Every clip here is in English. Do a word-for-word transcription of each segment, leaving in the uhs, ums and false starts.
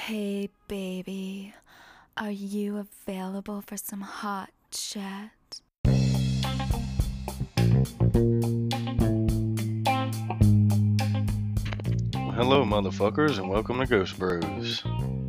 Hey, baby, are you available for some hot chat? Hello, motherfuckers, and welcome to Ghost Bros.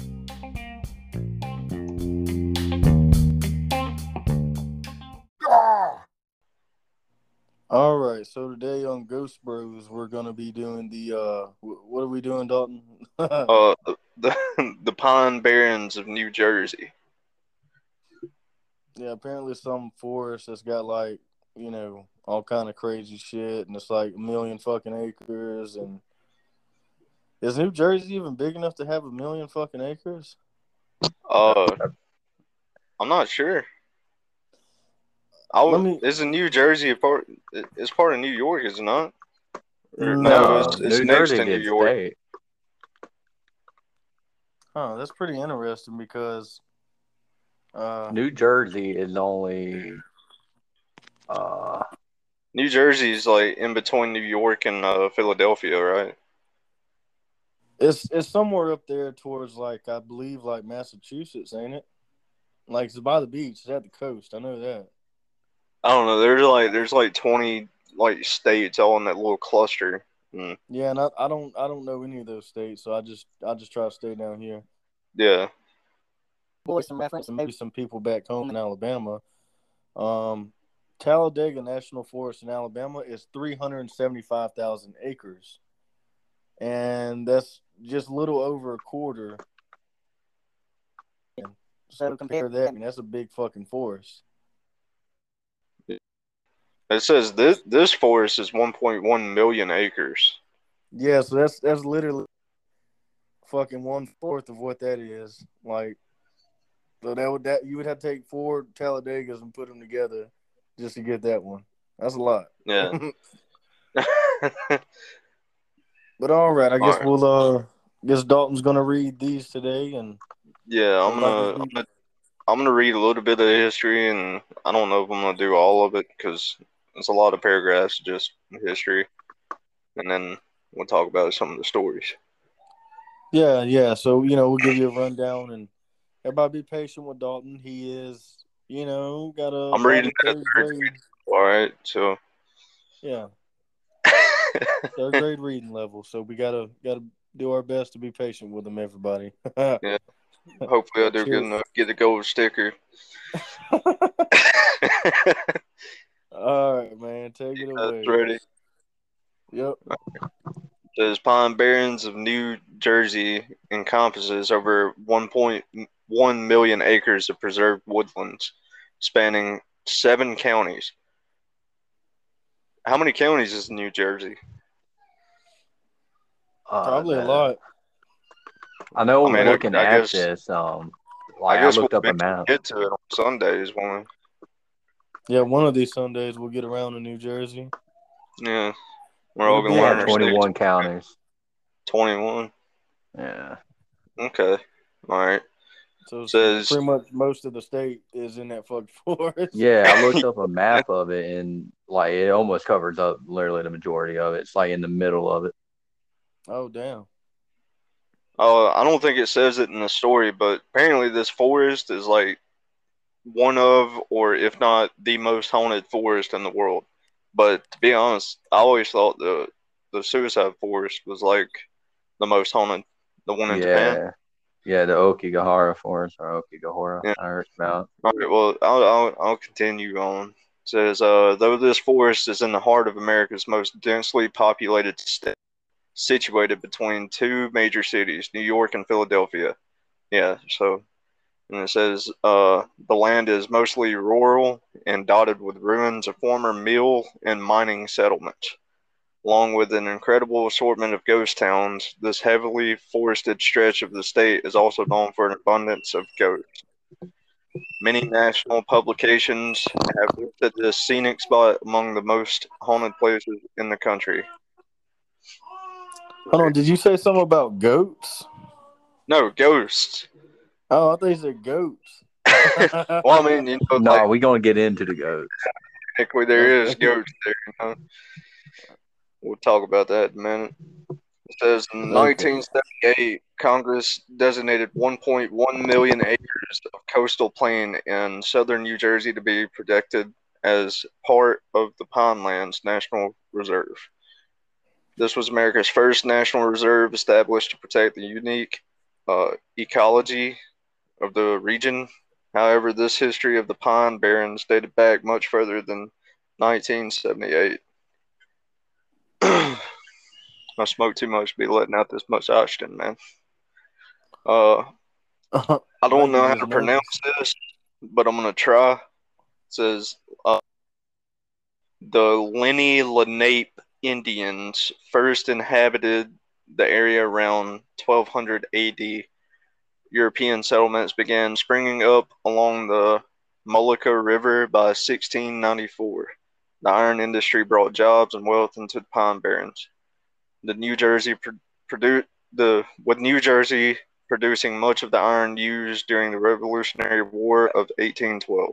All right, so today on Ghost Bros, we're gonna be doing the uh, wh- what are we doing, Dalton? Uh, the the Pine Barrens of New Jersey. Yeah, apparently some forest that's got like you know all kind of crazy shit, and it's like a million fucking acres. And is New Jersey even big enough to have a million fucking acres? Uh, I'm not sure. I Let w- me. isn't New Jersey a part? It's part of New York, is it not? Or, no, No. No, it's it's New next Jersey to New did York. state. Huh, that's pretty interesting because uh, New Jersey is only uh New Jersey's like in between New York and uh, Philadelphia, right? it's it's somewhere up there towards like I believe like Massachusetts, ain't it? Like it's by the beach, it's at the coast. I know that. I don't know. There's like there's like twenty like states all in that little cluster. Mm, Yeah, and I, I don't I don't know any of those states, so I just I just try to stay down here. yeah. Boy, some reference, and maybe some people back home in Alabama. Um, Talladega National Forest in Alabama is three hundred seventy five thousand acres, and that's just a little over a quarter. So compare that, I mean that's a big fucking forest. It says this this forest is one point one million acres. Yeah, so that's that's literally fucking one fourth of what that is. Like, so that would that you would have to take four Talladegas and put them together just to get that one. That's a lot. Yeah. But all right, I All guess right. we'll uh guess Dalton's gonna read these today, and Yeah, I'm everybody gonna just I'm be gonna I'm gonna read a little bit of the history, and I don't know if I'm gonna do all of it because it's a lot of paragraphs just history, and then we'll talk about some of the stories. yeah, yeah. So you know we'll give you a rundown, and everybody be patient with Dalton. He is you know got a I'm about reading a at a third third grade, grade. All right, so yeah, third grade reading level. So we gotta gotta do our best to be patient with him. Everybody. yeah, hopefully I do good Cheers. enough to get a gold sticker. All right, man. Take it That's away. ready. Yep. Says Pine Barrens of New Jersey encompasses over one point one million acres of preserved woodlands, spanning seven counties. How many counties is New Jersey? uh Probably a the, lot. I know I mean, I, looking I at guess this, um I like I guess we'll looked up a eventually map. get to it on Sundays, won't Yeah, one of these Sundays we'll get around to New Jersey. we? Yeah, we're all It'll gonna be Yeah, learn our interesting. states. twenty-one counties. twenty-one. Yeah. Okay. All right. So it's Says pretty much most of the state is in that fucking forest. Yeah, I looked up a map of it and like it almost covers up literally the majority of it. It's like in the middle of it. Oh damn. uh, I don't think it says it in the story, but apparently this forest is like one of, or if not the most haunted forest in the world. But to be honest, I always thought the the Suicide Forest was like the most haunted, the one in Japan. Yeah. Yeah, the Okigahara Forest or Okigahara Yeah. I heard about. All right. Well, I'll I'll, I'll continue on. It says, uh, though this forest is in the heart of America's most densely populated state, situated between two major cities, New York and Philadelphia. Yeah. So, and it says, uh, the land is mostly rural and dotted with ruins of former mill and mining settlements. Along with an incredible assortment of ghost towns, this heavily forested stretch of the state is also known for an abundance of ghosts. Many national publications have listed this scenic spot among the most haunted places in the country. Hold on, did you say something about goats? No, ghosts. Oh, I thought you said goats. Well, I mean, you know, like, No, we gonna get into the goats. technically there is Okay. ghosts there, you know. We'll talk about that in a minute. It says in nineteen seventy-eight, Congress designated one point one million acres of coastal plain in southern New Jersey to be protected as part of the Pinelands National Reserve. This was America's first national reserve established to protect the unique uh, ecology of the region. However, this history of the Pine Barrens dated back much further than nineteen seventy-eight. I smoke too much to be letting out this much oxygen, man. Uh, I don't know how to pronounce this, but I'm gonna try. It says uh, the Lenni Lenape Indians first inhabited the area around twelve hundred A D. European settlements began springing up along the Mullica River by sixteen ninety-four. The iron industry brought jobs and wealth into the Pine Barrens. The New Jersey produced the with New Jersey producing much of the iron used during the Revolutionary War of eighteen twelve.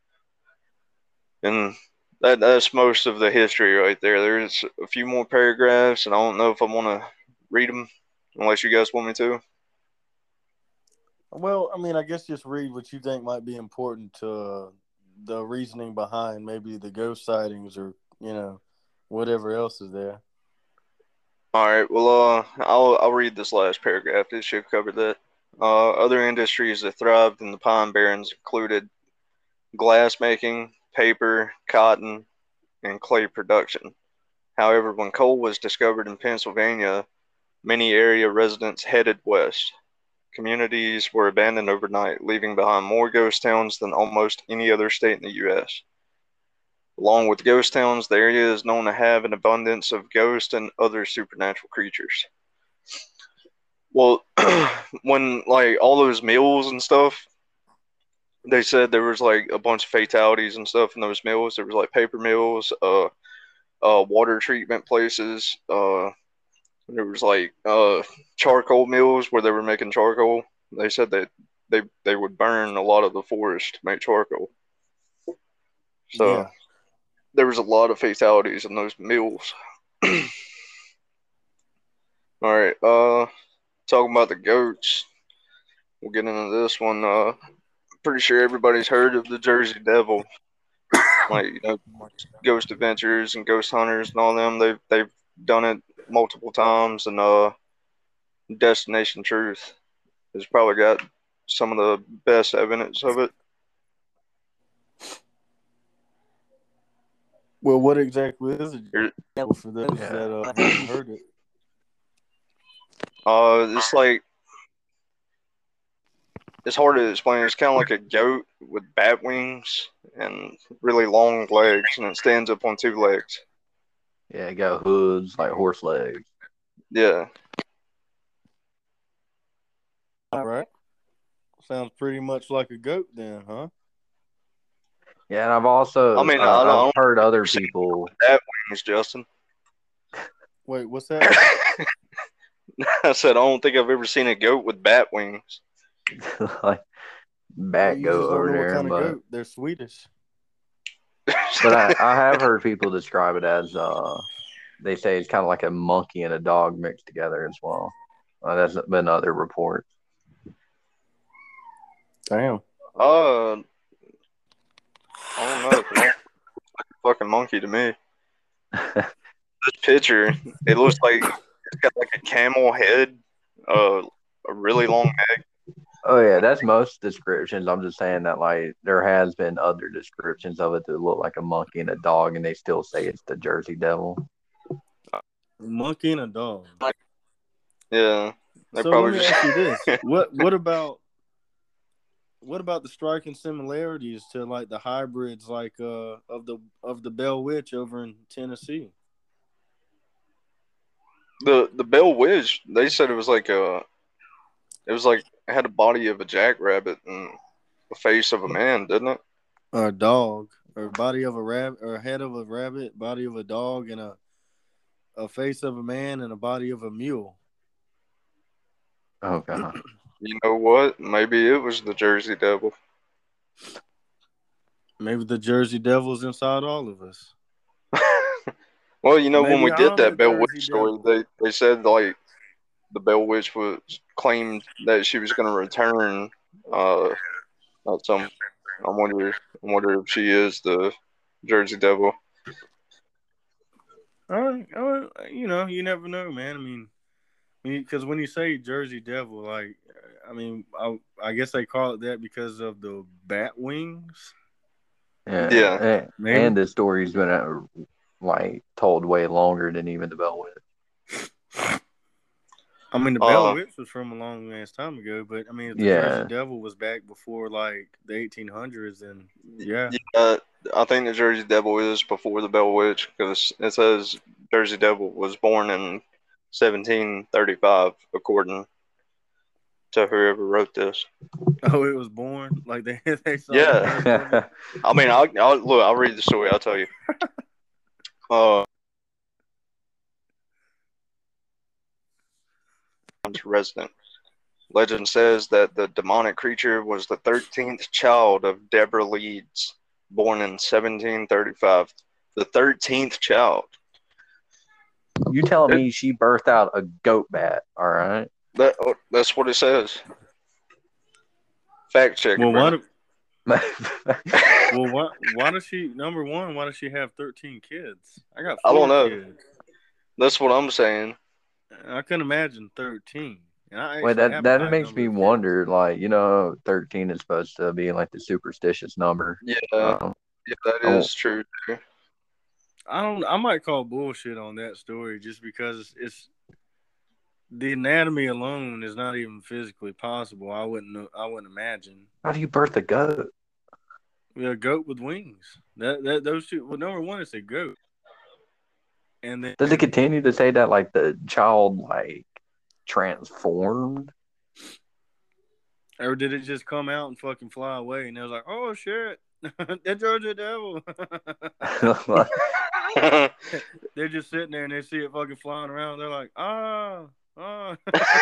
And that that's most of the history right there. There's a few more paragraphs, and I don't know if I want to read them unless you guys want me to. Well, I mean, I guess just read what you think might be important to uh, the reasoning behind maybe the ghost sightings or, you know, whatever else is there. All right. Well, uh, I'll I'll read this last paragraph. This should cover that. Uh, other industries that thrived in the Pine Barrens included glass making, paper, cotton, and clay production. However, when coal was discovered in Pennsylvania, many area residents headed west. Communities were abandoned overnight, leaving behind more ghost towns than almost any other state in the U S Along with ghost towns, the area is known to have an abundance of ghosts and other supernatural creatures. Well, when like all those mills and stuff, they said there was like a bunch of fatalities and stuff in those mills. There was like paper mills, uh, uh, water treatment places. Uh, there was like uh, charcoal mills where they were making charcoal. They said that they they would burn a lot of the forest to make charcoal. So. Yeah. There was a lot of fatalities in those mills. All right, uh, talking about the goats, we'll get into this one. Uh, pretty sure everybody's heard of the Jersey Devil, like you know, Ghost Adventures and Ghost Hunters and all them. They've they've done it multiple times, and uh, Destination Truth has probably got some of the best evidence of it. Well, what exactly is it for those yeah. that uh, haven't heard it? Uh, it's like it's hard to explain. It's kind of like a goat with bat wings and really long legs, and it stands up on two legs. Yeah, it got hooves like horse legs. Yeah. All right. Sounds pretty much like a goat, then, huh? Yeah, and I've also I mean, uh, I don't, I've heard other people. Bat wings, Justin. Wait, what's that? I said I don't think I've ever seen a goat with bat wings. Like bat well, goat over there, kind of but goat. They're Swedish. But I, I have heard people describe it as uh, they say it's kind of like a monkey and a dog mixed together as well. Uh, that's been other reports. Damn. Uh. I don't know. It looks like a fucking monkey to me. This picture, it looks like it's got like a camel head, uh, a really long neck. Oh yeah, that's most descriptions. I'm just saying that like there has been other descriptions of it that look like a monkey and a dog, and they still say it's the Jersey Devil. A monkey and a dog. Yeah. So let me just... ask you this: what what about? What about the striking similarities to like the hybrids, like uh, of the of the Bell Witch over in Tennessee? The the Bell Witch, they said it was like a, it was like it had a body of a jackrabbit and the face of a man, didn't it? Or a dog, or body of a rabbit, or head of a rabbit, body of a dog, and a a face of a man and a body of a mule. Oh god. You know what? Maybe it was the Jersey Devil. Maybe the Jersey Devil's inside all of us. Well, you know, when Maybe we did I'm the that Bell Jersey Witch story, Devil. they, they said, like, the Bell Witch was claimed that she was going to return uh, at some. I wonder, I wonder if she is the Jersey Devil. Uh, uh, you know, you never know, man. I mean, because when you say Jersey Devil, like, I mean, I, I guess they call it that because of the bat wings. Yeah, Yeah. and, Maybe. and the story's been uh, like told way longer than even the Bell Witch. I mean, the Bell Uh, Witch was from a long ass time ago, but I mean, if the Yeah. Jersey Devil was back before like the eighteen hundreds, then yeah. yeah, I think the Jersey Devil is before the Bell Witch because it says Jersey Devil was born in seventeen thirty-five, according to whoever wrote this. Oh, it was born like they they saw Yeah. the birth of it. I mean, I'll, I'll look. I'll read the story. I'll tell you. Uh, resident. Legend says that the demonic creature was the thirteenth child of Deborah Leeds, born in seventeen thirty-five. The thirteenth child. You telling me she birthed out a goat bat? All right. That that's what it says. Fact check. Well, it, why? Brennan. Do, well, why? Why does she? Number one, why does she have thirteen kids? I got four I don't know. kids. That's what I'm saying. I couldn't imagine thirteen. And I Wait, actually that have a that high makes number me of kids. wonder. Like, you know, thirteen is supposed to be like the superstitious number. Yeah, Um, yeah, that I is true. Too. I don't. I might call bullshit on that story just because it's, it's the anatomy alone is not even physically possible. I wouldn't. know- I wouldn't imagine. how do you birth a goat? Yeah, a goat with wings. That that those two. Well, number one, it's a goat, and then Does it continue to say that like the child like transformed? or did it just come out and fucking fly away? And it was like, oh shit, that Georgia Devil. They're just sitting there and they see it fucking flying around. They're like, ah, ah.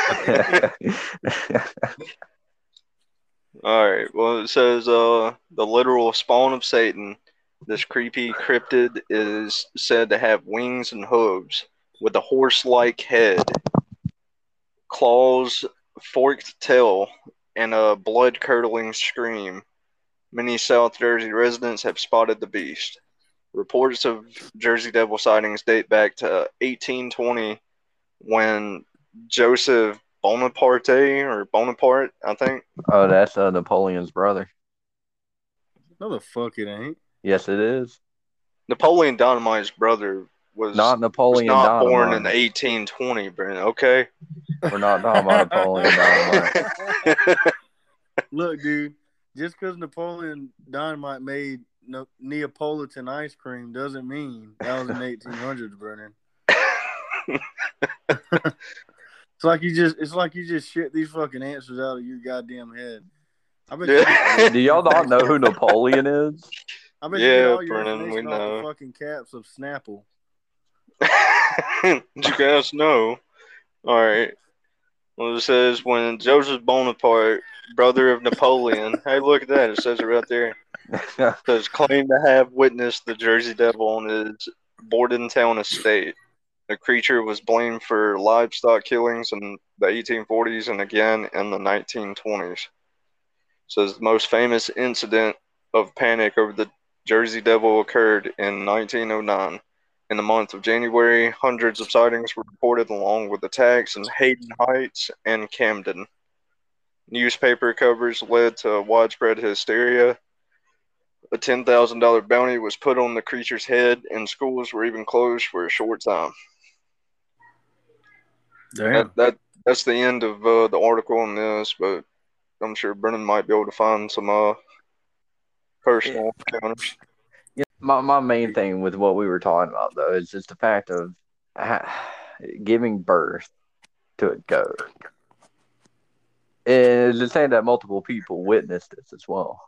All right. Well, it says uh, the literal spawn of Satan. This creepy cryptid is said to have wings and hooves, with a horse-like head, claws, forked tail, and a blood-curdling scream. Many South Jersey residents have spotted the beast. Reports of Jersey Devil sightings date back to eighteen twenty, when Joseph Bonaparte or Bonaparte, I think. Oh, that's uh, Napoleon's brother. No, the fuck it ain't. Yes, it is. Napoleon Dynamite's brother was Not was Napoleon not born in Dynamite. eighteen twenty, Brent. Okay. We're not talking about Napoleon Dynamite. Look, dude, just because Napoleon Dynamite made no- Neapolitan ice cream doesn't mean that was in the eighteen hundreds, Brennan. It's like you just it's like you just shit these fucking answers out of your goddamn head. I bet Yeah. you Do y'all not know who Napoleon is? I bet Yeah, you get all your Brennan, we information off know. the fucking caps of Snapple. You guys know. All right. Well, it says when Joseph Bonaparte, brother of Napoleon, hey, look at that. It says it right there. It says claimed to have witnessed the Jersey Devil on his Bordentown estate. The creature was blamed for livestock killings in the eighteen forties and again in the nineteen twenties. It says the most famous incident of panic over the Jersey Devil occurred in nineteen oh nine. In the month of January, hundreds of sightings were reported along with attacks in Hayden Heights and Camden. Newspaper covers led to widespread hysteria. A ten thousand dollars bounty was put on the creature's head, and schools were even closed for a short time. Damn. That, that That's the end of uh, the article on this, but I'm sure Brennan might be able to find some uh, personal encounters. My my main thing with what we were talking about though is just the fact of ha- giving birth to a goat. Is it saying that multiple people witnessed this as well?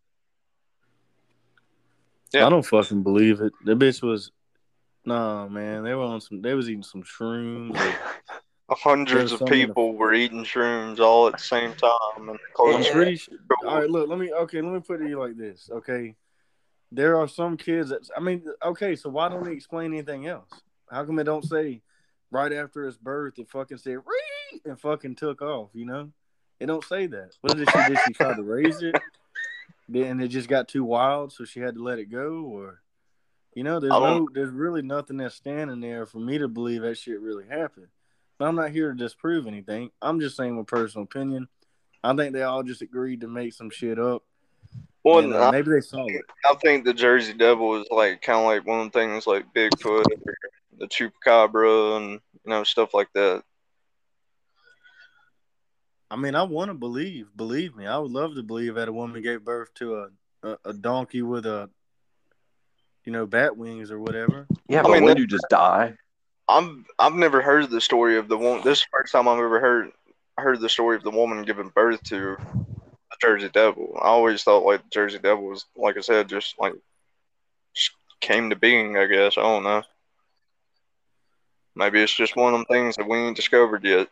Yeah. I don't fucking believe it. The bitch was nah, man. They were on some. They was eating some shrooms. Or, Hundreds There's of some in the- people were eating shrooms all at the same time. And I'm pretty sure. All right, look. Let me. Okay, let me put it to you like this. Okay, there are some kids that. I mean, okay. So why don't they explain anything else? How come it don't say right after his birth it fucking said Ree! And fucking took off? You know, it don't say that. What did she did? She try to raise it, and it just got too wild, so she had to let it go, or you know, there's no, there's really nothing that's standing there for me to believe that shit really happened. But I'm not here to disprove anything. I'm just saying my personal opinion. I think they all just agreed to make some shit up. Well, and, uh, I, maybe they saw it. I think the Jersey Devil is like kind of like one of the things like Bigfoot, or the Chupacabra, and you know stuff like that. I mean, I want to believe. Believe me, I would love to believe that a woman gave birth to a a, a donkey with a, you know, bat wings or whatever. Yeah, I but mean, would that- you just die? I'm I've never heard the story of the woman. This is the first time I've ever heard heard the story of the woman giving birth to the Jersey Devil. I always thought like the Jersey Devil was, like I said, just like just came to being. I guess I don't know. Maybe it's just one of them things that we ain't discovered yet.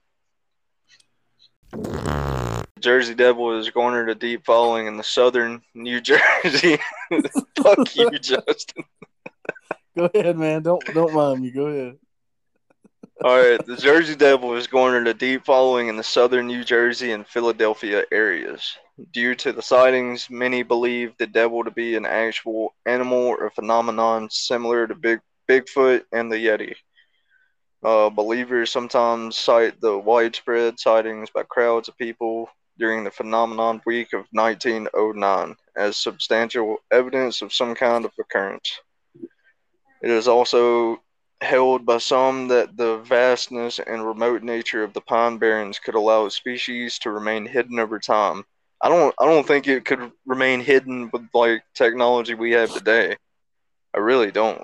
Jersey Devil is garnered a deep following in the southern New Jersey. Fuck you, Justin. Go ahead, man. Don't don't mind me. Go ahead. All right, the Jersey Devil has garnered a deep following in the southern New Jersey and Philadelphia areas. Due to the sightings, many believe the devil to be an actual animal or phenomenon similar to Big Bigfoot and the Yeti. Uh, believers sometimes cite the widespread sightings by crowds of people during the phenomenon week of nineteen oh nine as substantial evidence of some kind of occurrence. It is also held by some that the vastness and remote nature of the Pine Barrens could allow a species to remain hidden over time. I don't I don't think it could remain hidden with like technology we have today. I really don't.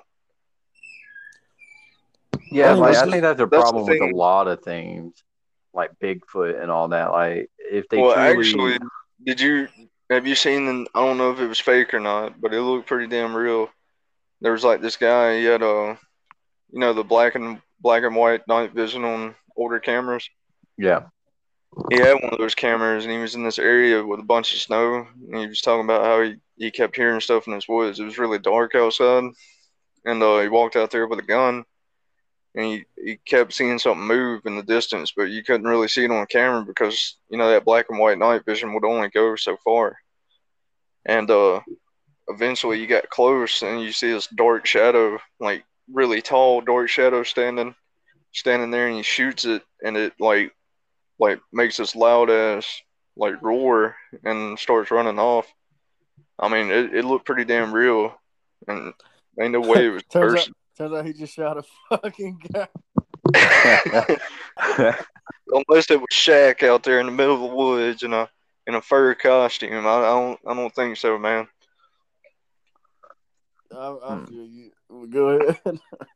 Yeah, I mean, like that's I the- think that's a that's the problem with a thing. lot of things, like Bigfoot and all that. Like if they Well, truly, actually, did you have you seen? the- I don't know if it was fake or not, but it looked pretty damn real. There was like this guy. He had a, you know, the black and black and white night vision on older cameras. yeah, He had one of those cameras, and he was in this area with a bunch of snow. And he was talking about how he, he kept hearing stuff in his woods. It was really dark outside, and uh, he walked out there with a gun, and he, he kept seeing something move in the distance, but you couldn't really see it on camera because you know that black and white night vision would only go so far. And uh, eventually, you got close, and you see this dark shadow, like really tall dark shadow standing standing there, and he shoots it, and it like like makes this loud ass like roar and starts running off. I mean, it, it looked pretty damn real, and ain't no way it was a turns out, person. turns out he just shot a fucking guy. Unless it was Shaq out there in the middle of the woods in a in a fur costume, I, I don't I don't think so, man. I, I feel you. Go ahead.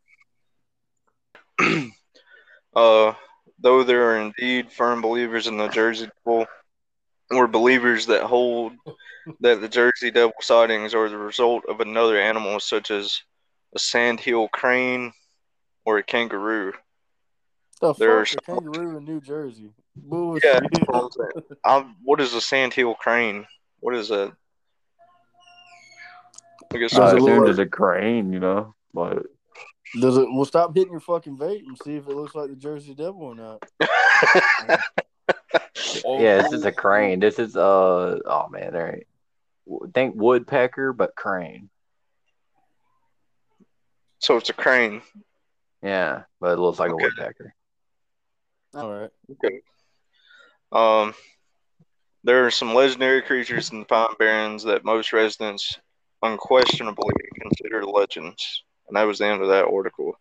uh, though there are indeed firm believers in the Jersey Devil, or believers that hold that the Jersey Devil sightings are the result of another animal, such as a sandhill crane or a kangaroo. The There's fuck, a kangaroo in New Jersey? Yeah, Bullshit. that's what I'm saying. I'm, what is a sandhill crane? What is that? I guess Does I it it's look assumed like- it's a crane, you know, but Does it? Well, stop hitting your fucking vape and see if it looks like the Jersey Devil or not. yeah, this is a crane. This is uh oh man, there ain't think woodpecker, but crane. So it's a crane. Yeah, but it looks like Okay. a woodpecker. All right. Okay. Um, there are some legendary creatures in the Pine Barrens that most residents unquestionably consider legends, and that was the end of that article.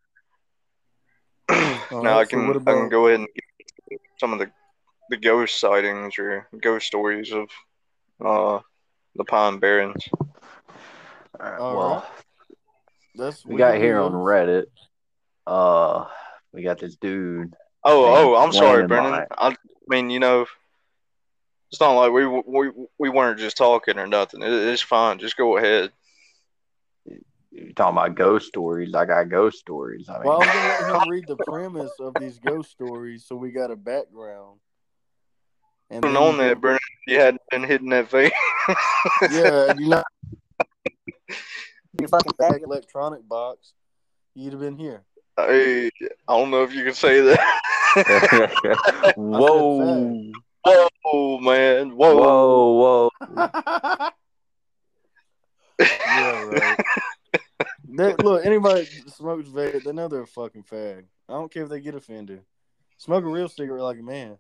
now right, I so can what I can about- go ahead and give some of the the ghost sightings or ghost stories of uh the Pine Barrens. All right, All well, right. That's we got can do here on those. Reddit. Uh, we got this dude. Oh, named oh, I'm sorry, Landon Brennan. Mike. I mean, you know, it's not like we we we weren't just talking or nothing. It, it's fine. Just go ahead. You're talking about ghost stories. I got ghost stories. I mean, Well, I was gonna let him read the premise of these ghost stories, so we got a background. And Putting then you on that, can- Brennan, if you hadn't been hitting that vein. yeah, you know, your fucking bag electronic box, You'd have been here. I, I don't know if you can say that. Whoa. Whoa, man. Whoa. Whoa, whoa. Yeah, right. They, look, anybody that smokes vape, they know they're a fucking fag. I don't care if they get offended. Smoke a real cigarette like a man.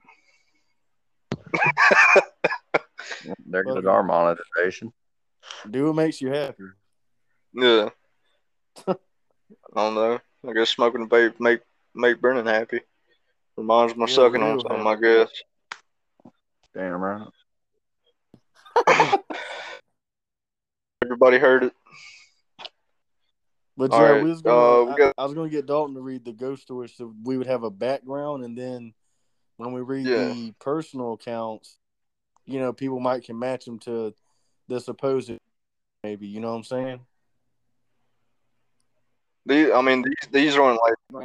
There goes Fucking our monetization. do what makes you happy. Yeah. I don't know. I guess smoking a vape make make Brennan happy. Reminds me of Yeah, sucking on real something, happy. I guess. Damn right. Everybody heard it. But All yeah, right, we was gonna. uh, we I, got I was gonna get Dalton to read the ghost stories, so we would have a background, and then when we read Yeah. the personal accounts, you know, people might can match them to the supposed. Maybe you know what I'm saying. these. I mean, these these aren't like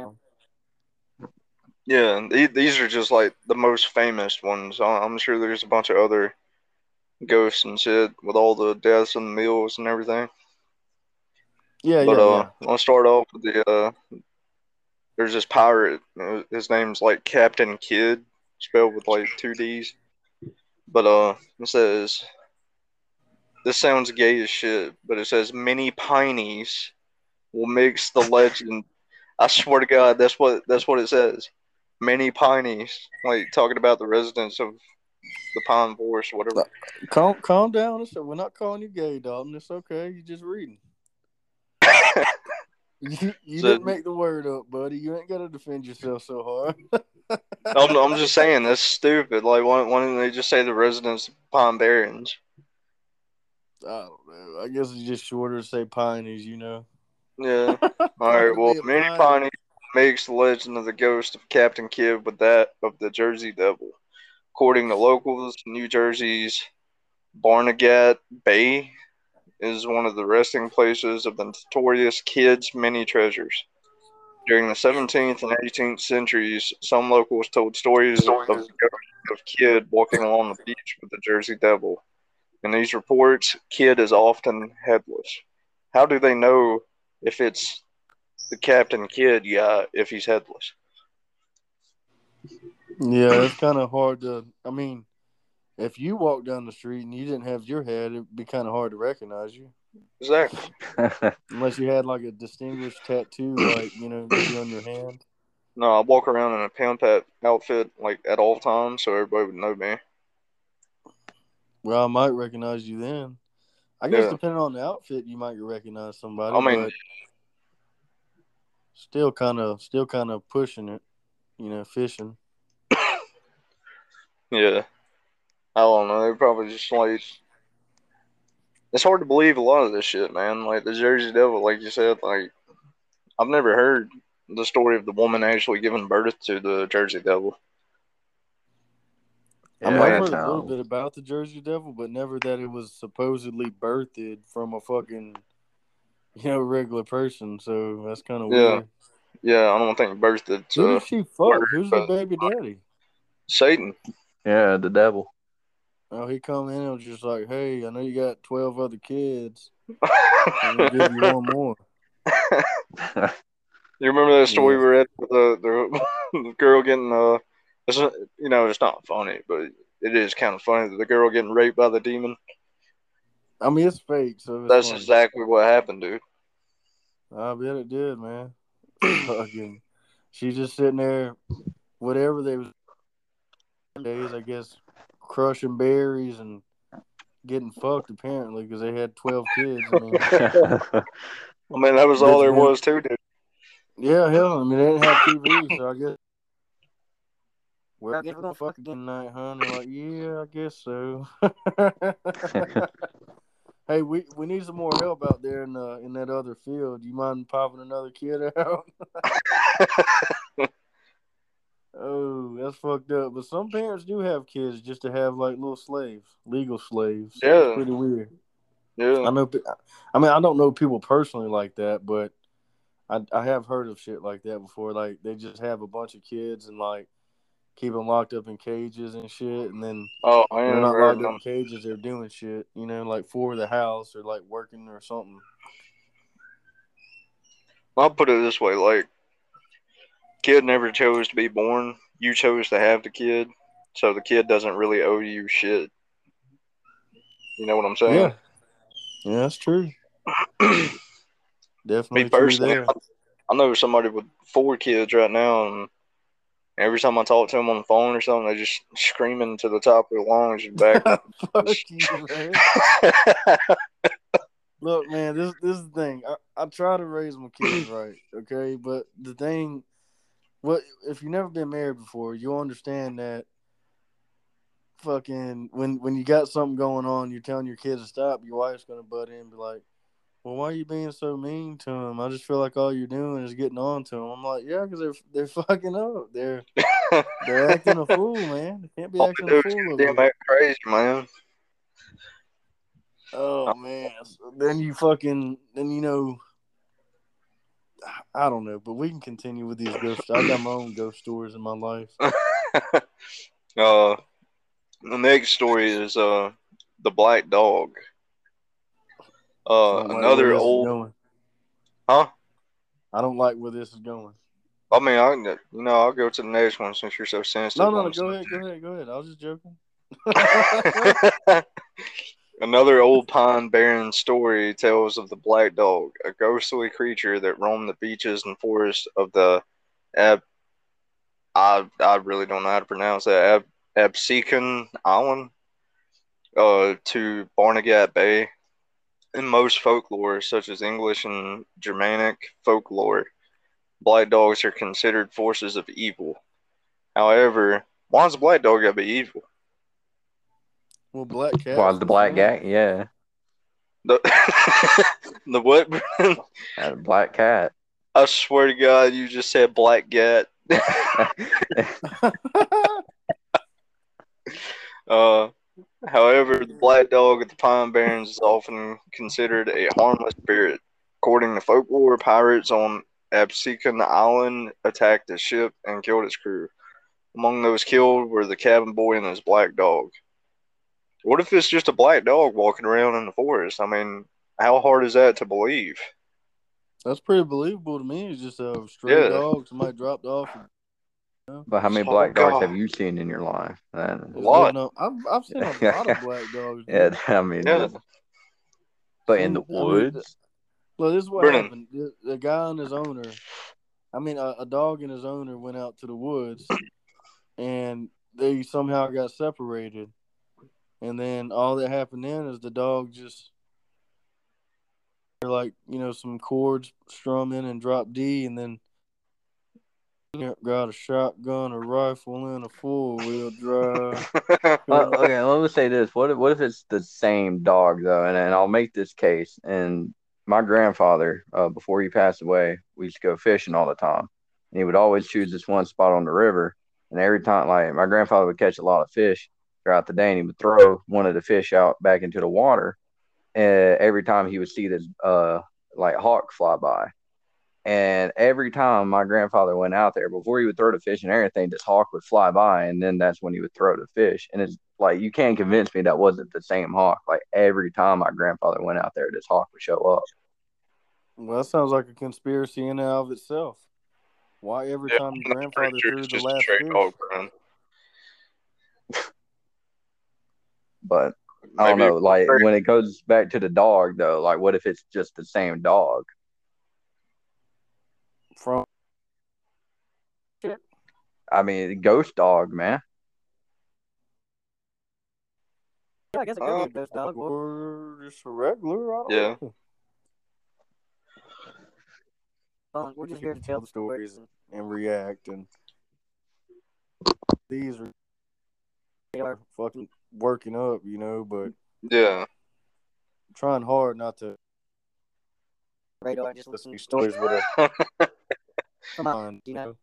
yeah. These these are just like the most famous ones. I- I'm sure there's a bunch of other ghosts and shit with all the deaths and meals and everything. Yeah, But yeah, uh, yeah. I'll start off with the uh. There's this pirate. uh, His name's like Captain Kidd, spelled with like two D's. But uh, it says this sounds gay as shit, but it says many pineys will mix the legend. I swear to God, that's what that's what it says. Many pineys, like talking about the residents of the pine forest, or whatever. Calm, calm down. It's, we're not calling you gay, Dalton. It's okay. You're just reading. You, you So- didn't make the word up, buddy. You ain't got to defend yourself so hard. I'm, I'm just saying that's stupid. Like, why, why don't they just say the residents of Pine Barrens? I don't know. I guess it's just shorter to say pineys, you know. Yeah. All Trying right. to Well, be a many piney. pineys makes the legend of the ghost of Captain Kidd with that of the Jersey Devil. According to locals, New Jersey's Barnegat Bay is one of the resting places of the notorious Kidd's many treasures. During the seventeenth and eighteenth centuries, some locals told stories of the ghost of Kidd walking along the beach with the Jersey Devil. In these reports, Kidd is often headless. How do they know if it's the Captain Kidd guy if he's headless? Yeah, it's kind of hard to. I mean, if you walk down the street and you didn't have your head, it'd be kind of hard to recognize you. Exactly. Unless you had like a distinguished tattoo, like, you know, you do on your hand. No, I walk around in a pimp hat outfit like at all times, so everybody would know me. Well, I might recognize you then. I guess Yeah. depending on the outfit, you might recognize somebody. I mean, but still kind of, still kind of pushing it, you know, fishing. yeah. I don't know. They're probably just like. It's hard to believe a lot of this shit, man. Like the Jersey Devil, like you said, like I've never heard the story of the woman actually giving birth to the Jersey Devil. I mean, Yeah, I've that heard a little sounds. bit about the Jersey Devil, but never that it was supposedly birthed from a fucking, you know, regular person. So that's kind of Yeah. weird. Yeah, I don't think birthed it Who to did she fuck? Who's the baby daddy? Satan. Yeah, the devil. Oh, he come in and was just like, "Hey, I know you got twelve other kids. I'm gonna give you one more." You remember that story Yeah. we read with the, the, the girl getting uh, it's not, you know, it's not funny, but it is kind of funny. The girl getting raped by the demon. I mean, it's fake, so it's That's funny. exactly what happened, dude. I bet it did, man. Fucking, she's just sitting there, whatever they was days, I guess, crushing berries and getting fucked apparently because they had twelve kids. I mean, I mean, that was all bitch there been- was to, dude. yeah, hell, I mean, they didn't have T V, so I guess. Well, I guess we're gonna fuck again tonight, huh? And they're like, yeah, I guess so. Hey, we, we need some more help out there in uh, in that other field. You mind popping another kid out? Oh, that's fucked up. But some parents do have kids just to have like little slaves, legal slaves. Yeah. It's pretty weird. Yeah. I know. pe- I mean, I don't know people personally like that, but I I have heard of shit like that before. Like they just have a bunch of kids and like keep them locked up in cages and shit, and then Oh, I when ain't they're not never heard locked up of in cages, they're doing shit. You know, like for the house or like working or something. I'll put it this way: like, kid never chose to be born. You chose to have the kid, so the kid doesn't really owe you shit. You know what I'm saying? Yeah, yeah, that's true. Me Definitely true personally, there. I know somebody with four kids right now, and every time I talk to them on the phone or something, they just screaming to the top of their lungs back. Fuck you, man. Look, man, this this is the thing. I, I try to raise my kids right, okay? But the thing, what if you've never been married before, you'll understand that fucking when when you got something going on, you're telling your kids to stop, your wife's gonna butt in and be like, well, why are you being so mean to him? I just feel like all you're doing is getting on to him. I'm like, yeah, because they're they're fucking up. They're they're acting a fool, man. They can't be All acting they a do is fool over goddamn here. act crazy, man. Oh man. So then you fucking then you know I don't know, but we can continue with these ghosts. I got my own ghost stories in my life. uh, the next story is uh the black dog. I Uh, don't like where another this is old, going. huh? I don't like where this is going. I mean, I can- you know, I'll go to the next one since you're so sensitive. No, no, no. on Go the ahead, go ahead, go ahead. I was just joking. subject. Another old Pine Barren story tells of the black dog, a ghostly creature that roamed the beaches and forests of the Ab. I I really don't know how to pronounce that. Ab Absecon Island, uh, to Barnegat Bay. In most folklore, such as English and Germanic folklore, black dogs are considered forces of evil. However, why does a black dog gotta be evil? Well, black cat. Why's the black guy? Yeah, The, the what? Brennan? a black cat. I swear to God, you just said black gat. uh, however, the black dog at the Pine Barrens is often considered a harmless spirit. According to folklore, pirates on Absecon Island attacked a ship and killed its crew. Among those killed were the cabin boy and his black dog. What if it's just a black dog walking around in the forest? I mean, how hard is that to believe? That's pretty believable to me. It's just a stray Yeah. dog somebody dropped off. You know? But how many Oh, black dogs God. have you seen in your life? A It's lot. living up- I've I've seen a lot of black dogs. Dude. Yeah, I mean, Yeah. but in the Seen- I mean, woods. Look, this is what Brennan. happened. The, the guy and his owner, I mean, a, a dog and his owner went out to the woods, and they somehow got separated. And then all that happened then is the dog just, like, you know, some chords strumming and dropped D, and then got a shotgun, a rifle, and a four wheel drive. Well, okay, let me say this. What if, what if it's the same dog, though? And, and I'll make this case. And my grandfather, uh, before he passed away, we used to go fishing all the time. And he would always choose this one spot on the river. And every time, like, my grandfather would catch a lot of fish throughout the day, and he would throw one of the fish out back into the water. And every time he would see this, uh, like, hawk fly by. And every time my grandfather went out there, before he would throw the fish and everything, this hawk would fly by, and then that's when he would throw the fish. And it's like, you can't convince me that wasn't the same hawk. Like, every time my grandfather went out there, this hawk would show up. Well, that sounds like a conspiracy in and of itself. Why every Yeah, time your I'm grandfather pretty sure threw it's the just a last stray fish? dog, Brennan. But I don't Maybe know. Like, when it goes back to the dog, though, like, what if it's just the same dog? From I mean, ghost dog, man. Yeah, I guess it could Uh, be a ghost dog or just a regular. I don't Yeah. know. Um, we're just here to tell the stories and, and react, and these are, they are fucking working up, you know, but Yeah. I'm trying hard not to. Radar, just listen to these stories with a come on, you know.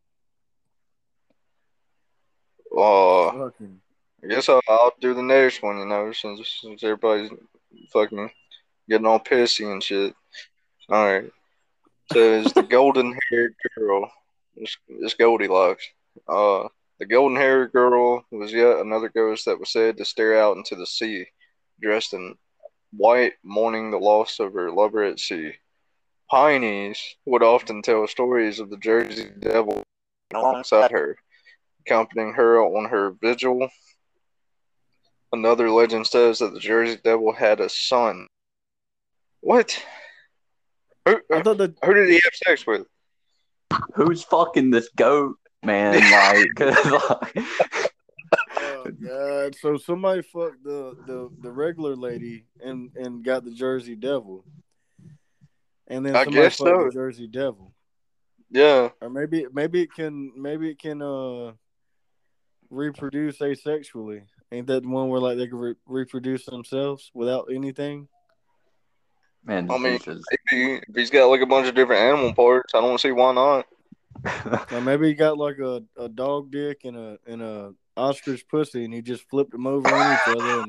Uh, Fucking I guess I'll, I'll do the next one, you know, since, since everybody's fucking getting all pissy and shit. Alright. So it's the golden haired girl. It's, it's Goldilocks. Uh, the golden haired girl was yet another ghost that was said to stare out into the sea, dressed in white, mourning the loss of her lover at sea. Pineys would often tell stories of the Jersey Devil alongside her, accompanying her on her vigil. Another legend says that the Jersey Devil had a son. What? Who, I thought that who did he have sex with? Who's fucking this goat, man? Like, 'cause, like oh god, so somebody fucked the, the, the regular lady and, and got the Jersey Devil. And then I somebody guess fucked so. the Jersey Devil. Yeah. Or maybe maybe it can maybe it can uh reproduce asexually. Ain't that the one where like they can re- reproduce themselves without anything? man, I this mean, bitch is. maybe if he's got like a bunch of different animal parts, I don't see why not. Or maybe he got like a, a dog dick and a and a ostrich pussy, and he just flipped them over on each other,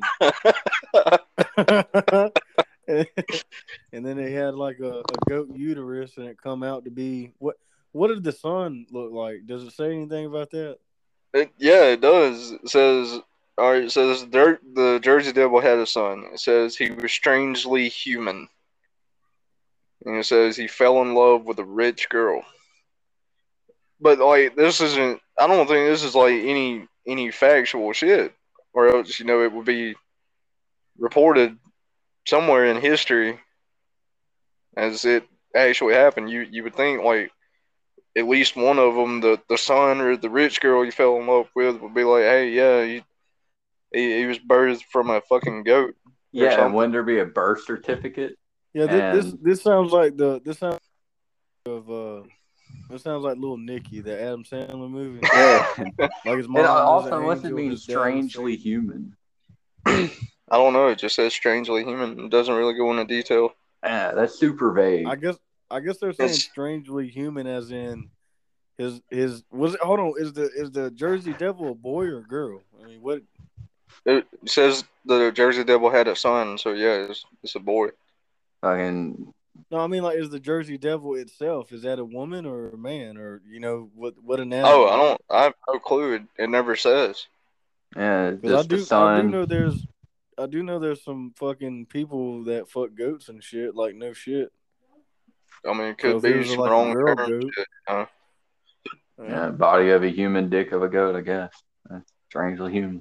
and, and then they had like a, a goat uterus, and it come out to be what? What did the son look like? Does it say anything about that? It, yeah, it does. It says, all right, it says the, the Jersey Devil had a son. It says he was strangely human. And it says he fell in love with a rich girl. But like, this isn't. I don't think this is like any any factual shit, or else you know it would be reported somewhere in history as it actually happened. You you would think like at least one of them, the the son or the rich girl you fell in love with, would be like, hey, yeah, he he, he was birthed from a fucking goat. Or Yeah, and something. wouldn't there be a birth certificate? Yeah, this And... this, this sounds like the this sounds of uh, it sounds like Little Nicky, the Adam Sandler movie. Yeah, Like his and mom was also, an what's it angel, mean, his dad was strangely Satan. human? I don't know. It just says strangely human. It doesn't really go into detail. Yeah, that's super vague. I guess I guess they're saying It's- strangely human, as in his his was it? Hold on, is the is the Jersey Devil a boy or a girl? I mean, what? It says the Jersey Devil had a son, so yeah, it's, it's a boy. Fucking No, I mean like, is the Jersey Devil itself, is that a woman or a man, or you know what what anatomy? Oh, I don't. I have no clue. It, it never says. yeah, Because I just the do I do sun. know there's I do know there's some fucking people that fuck goats and shit. Like no shit. I mean, it So could if it be was some like a wrong girl term goat, shit. Huh? Yeah, body of a human, dick of a goat. I guess. That's strangely human.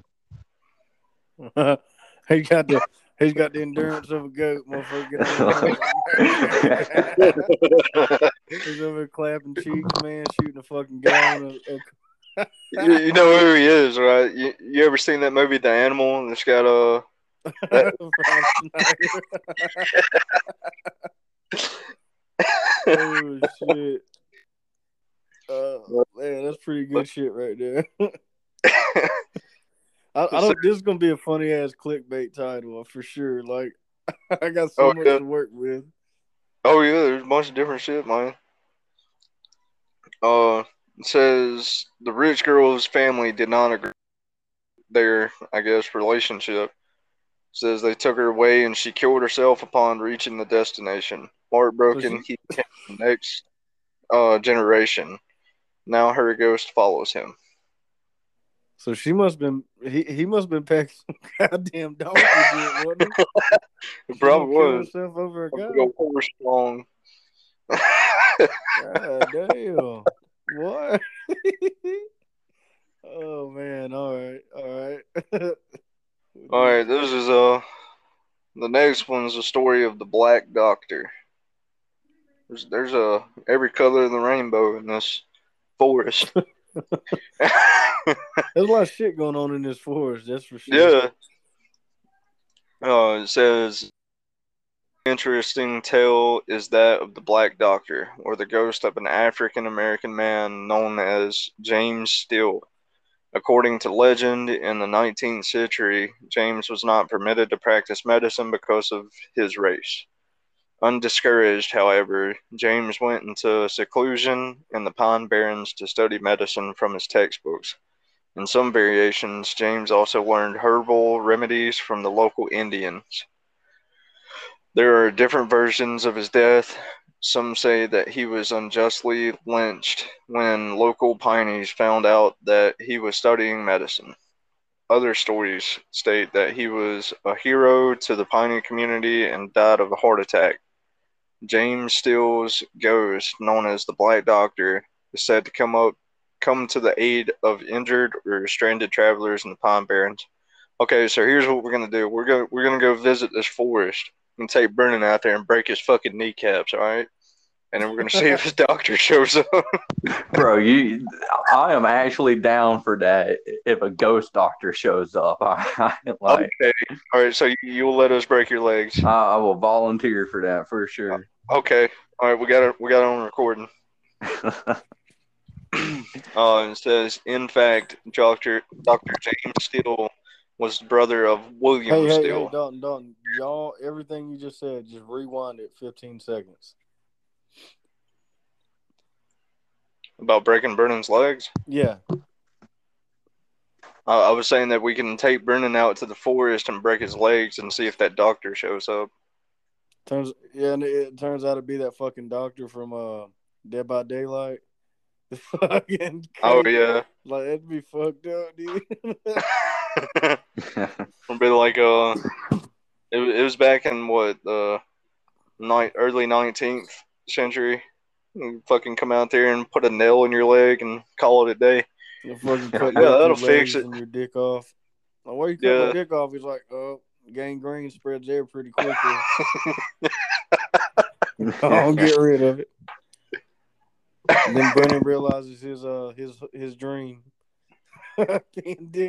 he got the he's got the endurance of a goat, motherfucker. Get on the He's over there clapping cheeks, man, shooting a fucking gallon of. of... you, you know who he is, right? You, you ever seen that movie, The Animal? That's got a. Uh, oh shit! Uh, man, that's pretty good shit right there. I, I don't. This is gonna be a funny ass clickbait title for sure. Like, I got so oh, much yeah. to work with. Oh yeah, there's a bunch of different shit, man. Uh, it says the rich girl's family did not agree their, I guess, relationship. It says they took her away and she killed herself upon reaching the destination. Heartbroken, So he became the next uh, generation. Now her ghost follows him. So she must have been he he must have been packing some goddamn donkey shit, wasn't he? It probably Kill was. herself over a guy. Go horse strong. God damn. What? Oh man, all right, all right. All right, this is uh the next one's a story of the Black Doctor. There's there's a every color of the rainbow in this forest. There's a lot of shit going on in this forest, that's for sure. Yeah. Uh, it says, interesting tale is that of the Black Doctor, or the ghost of an African American man known as James Steele. According to legend, in the nineteenth century, James was not permitted to practice medicine because of his race. Undiscouraged, however, James went into seclusion in the Pine Barrens to study medicine from his textbooks. In some variations, James also learned herbal remedies from the local Indians. There are different versions of his death. Some say that he was unjustly lynched when local Pineys found out that he was studying medicine. Other stories state that he was a hero to the Piney community and died of a heart attack. James Steele's ghost, known as the Black Doctor, is said to come up, come to the aid of injured or stranded travelers in the Pine Barrens. Okay, so here's what we're gonna do. We're gonna we're gonna go visit this forest and take Brennan out there and break his fucking kneecaps. All right, and then we're gonna see if his doctor shows up. Bro, you, I am actually down for that. If a ghost doctor shows up, I, I like. Okay, all right. So you'll let us break your legs. I, I will volunteer for that for sure. Okay, all right. We got it. We got it on recording. Uh, it says, in fact, Doctor Doctor James Steele was the brother of William Hey, hey, Steele. hey, Dalton, Dalton, y'all, everything you just said, just rewind it fifteen seconds. About breaking Brennan's legs. Yeah. Uh, I was saying that we can take Brennan out to the forest and break his legs and see if that doctor shows up. Turns yeah, and it turns out to be that fucking doctor from uh Dead by Daylight. The fucking Oh yeah, like that'd be fucked up, dude. it'll be like uh, it, it was back in what the night early nineteenth century. You fucking come out there and put a nail in your leg and call it a day. You fucking cut Yeah, both that'll your fix legs it. and your dick off. Like, why you cut Yeah. my dick off? He's like, oh, gangrene spreads there pretty quickly. I'll get rid of it. And then Brennan realizes his uh his his dream being dick.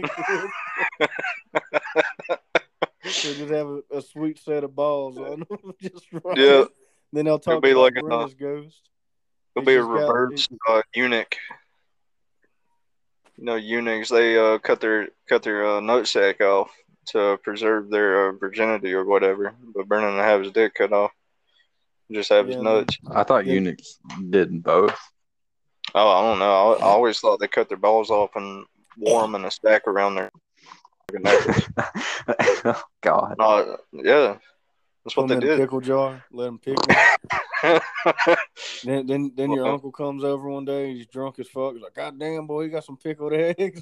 So just have a, a sweet set of balls on them, just right. Yeah. Then they'll talk be about like a- Brenna's ghost. It'll He's be a just got- reverse uh, eunuch. You know, eunuchs, they uh, cut their cut their uh, nutsack off to preserve their uh, virginity or whatever. But Brennan will have his dick cut off. Just have his Yeah, nuts. I thought Yeah. eunuchs did both. Oh, I don't know. I, I always thought they cut their balls off and wore them in a stack around their necklace. God. Uh, yeah, that's Put what them they in a did. pickle jar, let them pick them. Then, then, then your Well- uncle comes over one day. He's drunk as fuck. He's like, "God damn, boy, you got some pickled eggs."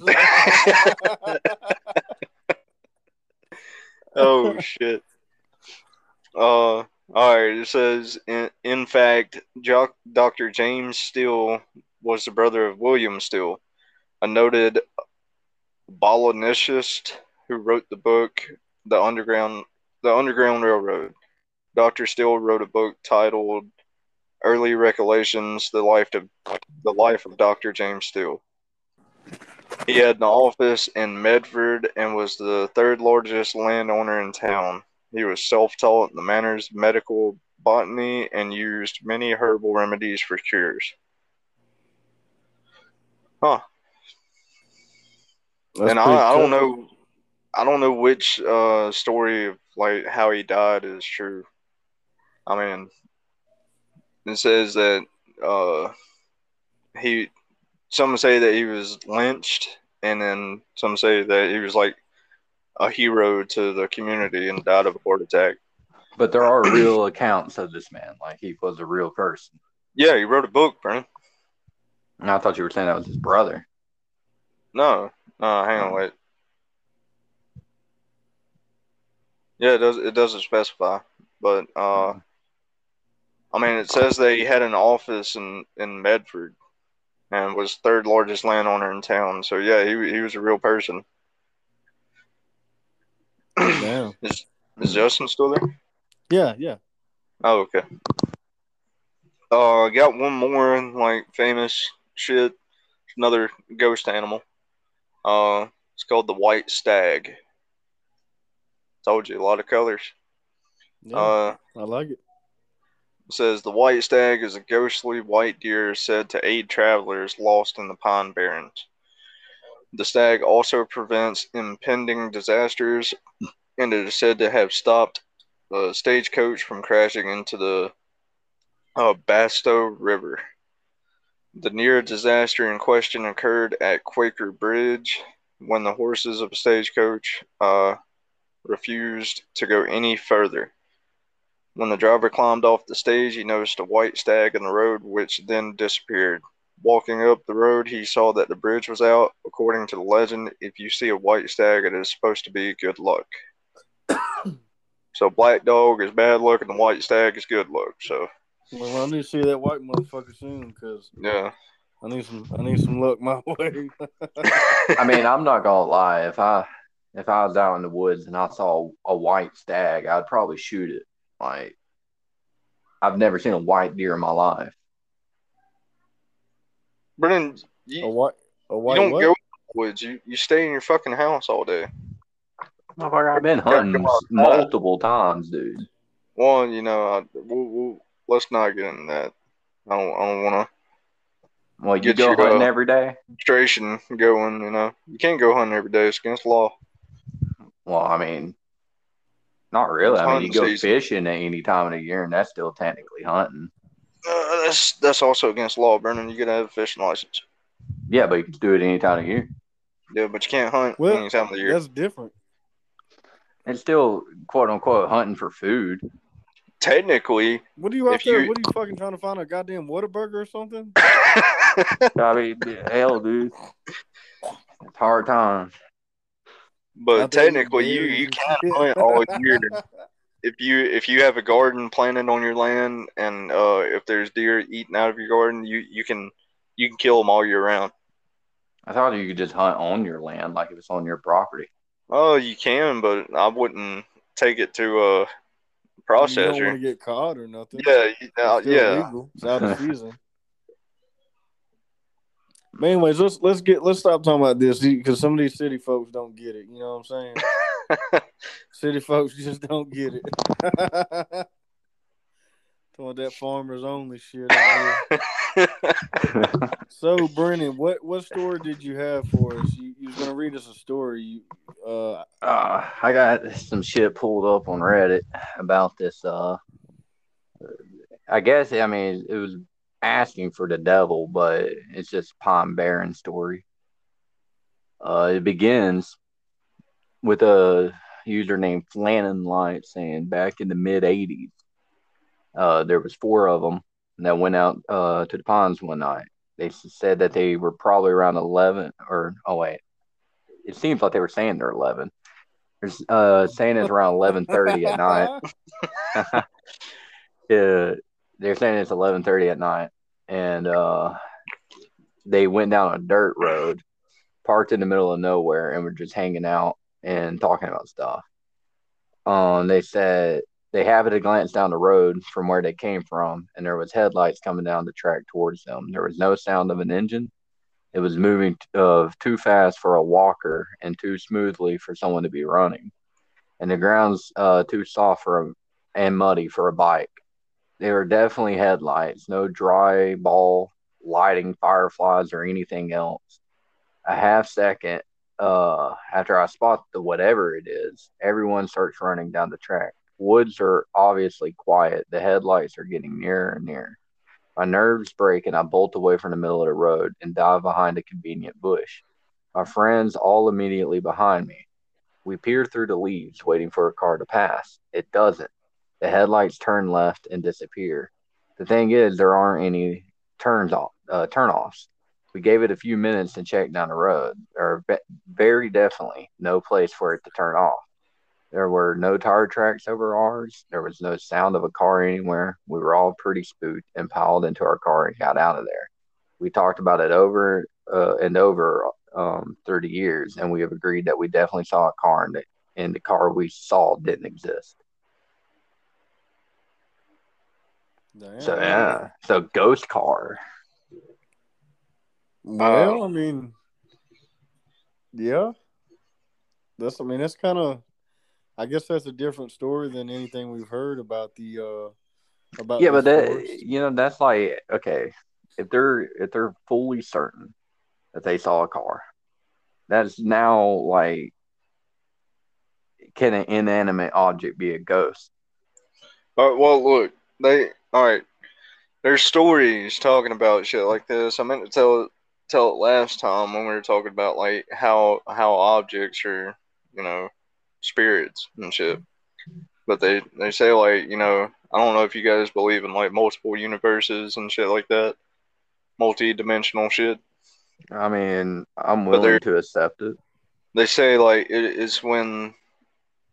Oh shit. Uh, all right. It says, in, in fact, jo- Doctor James Steele was the brother of William Steele, a noted botanist who wrote the book "The Underground The Underground Railroad." Doctor Steele wrote a book titled "Early Recollections: The Life of the Life of Doctor James Steele." He had an office in Medford and was the third largest landowner in town. He was self-taught in the manners of medical botany and used many herbal remedies for cures. Huh. That's and I, pretty I don't tough. know, I don't know which uh, story of like how he died is true. I mean, it says that uh, he. Some say that he was lynched, and then some say that he was like a hero to the community and died of a heart attack. But there are real accounts of this man. Like, he was a real person. Yeah, he wrote a book, Brennan. And I thought you were saying that was his brother. No, no, hang on, wait. Yeah, it does. It doesn't specify, but uh, I mean, it says that he had an office in in Medford and was third largest landowner in town. So yeah, he he was a real person. Damn. Is is Justin still there? Yeah, yeah. Oh, okay. Uh, I got one more like famous shit. Another ghost animal. Uh, it's called the white stag. Told you, a lot of colors. Yeah, Uh, I like it. it says the white stag is a ghostly white deer said to aid travelers lost in the Pine Barrens. The stag also prevents impending disasters, and it is said to have stopped a stagecoach from crashing into the uh, Basto River. The near disaster in question occurred at Quaker Bridge when the horses of a stagecoach uh, refused to go any further. When the driver climbed off the stage, he noticed a white stag in the road, which then disappeared. Walking up the road, he saw that the bridge was out. According to the legend, if you see a white stag, it is supposed to be good luck. So black dog is bad luck, and the white stag is good luck. So Well, I need to see that white motherfucker soon, cause yeah. I need some. I need some luck my way. I mean, I'm not gonna lie. If I if I was out in the woods and I saw a white stag, I'd probably shoot it. Like, I've never seen a white deer in my life. Brennan, a you, white. A you white don't what? go in the woods. You you stay in your fucking house all day. Motherfucker, I've been gotta go hunting outside. multiple times, dude. One, you know, I, we'll, we'll, let's not get into that. I don't, I don't want Well, you Get go your, hunting uh, every day? to frustration going. You know, you can't go hunting every day. It's against the law. Well, I mean, not really. It's I mean, hunting you go season. fishing at any time of the year, and that's still technically hunting. Uh, that's that's also against the law, Brennan. You gotta have a fishing license. Yeah, but you can do it any time of year. Yeah, but you can't hunt Well, any time of the year. that's different. It's still quote unquote hunting for food. Technically, What are you out if there? you- What are you fucking trying to find a goddamn Whataburger or something? I mean, hell, dude, it's hard times. but Out there eating technically, you berries you and can't shit. hunt all year. If you if you have a garden planted on your land, and uh, if there's deer eating out of your garden, you, you can you can kill them all year round. I thought you could just hunt on your land, like if it's on your property. Oh, you can, but I wouldn't take it to a I mean, you don't processor. want to get caught or nothing. Yeah, you- It's uh, still yeah. illegal. It's out of season. But anyways, let's let's get let's stop talking about this because some of these city folks don't get it. You know what I'm saying? City folks just don't get it. Talking about that farmers only shit over here. So, Brennan, what, what story did you have for us? You, you was gonna read us a story. You, uh, Uh, I got some shit pulled up on Reddit about this. Uh, I guess I mean it was asking for the devil, but it's just Palm Barren story. Uh, it begins with a user named Flannan Light saying back in the mid eighties, uh, there was four of them that went out uh, to the ponds one night. They said that they were probably around eleven, or oh wait, it seems like they were saying they're eleven. They're uh, saying it's around eleven thirty at night. Yeah, they're saying it's eleven thirty at night, and uh, they went down a dirt road, parked in the middle of nowhere, and were just hanging out and talking about stuff. Um, they said they happened to glance down the road from where they came from, and there was headlights coming down the track towards them. There was no sound of an engine. It was moving uh, too fast for a walker and too smoothly for someone to be running. And the ground's uh, too soft for a, and muddy for a bike. They were definitely headlights, no dry ball lighting fireflies or anything else. A half second uh, after I spot the whatever it is, everyone starts running down the track. Woods are obviously quiet. The headlights are getting nearer and nearer. My nerves break and I bolt away from the middle of the road and dive behind a convenient bush. My friends all immediately behind me. We peer through the leaves, waiting for a car to pass. It doesn't. The headlights turn left and disappear. The thing is, there aren't any turns off, uh, turnoffs. We gave it a few minutes and checked down the road. There are be- very definitely no place for it to turn off. There were no tire tracks over ours. There was no sound of a car anywhere. We were all pretty spooked and piled into our car and got out of there. We talked about it over uh, and over um, through the years, and we have agreed that we definitely saw a car, and the, and the car we saw didn't exist. damn, So yeah, so ghost car. Well, I mean, yeah. That's. I mean, that's kind of. I guess that's a different story than anything we've heard about the. Uh, about Yeah, but this that forest. you know that's like okay, if they're if they're fully certain that they saw a car, that's now like, can an inanimate object be a ghost? All right, well, look, they all right. There's stories talking about shit like this. I meant to tell it tell it last time when we were talking about like how how objects are, you know, spirits and shit. But they they say like, you know, I don't know if you guys believe in like multiple universes and shit like that, multi-dimensional shit. I mean, I'm But they're willing to accept it. they say like it is when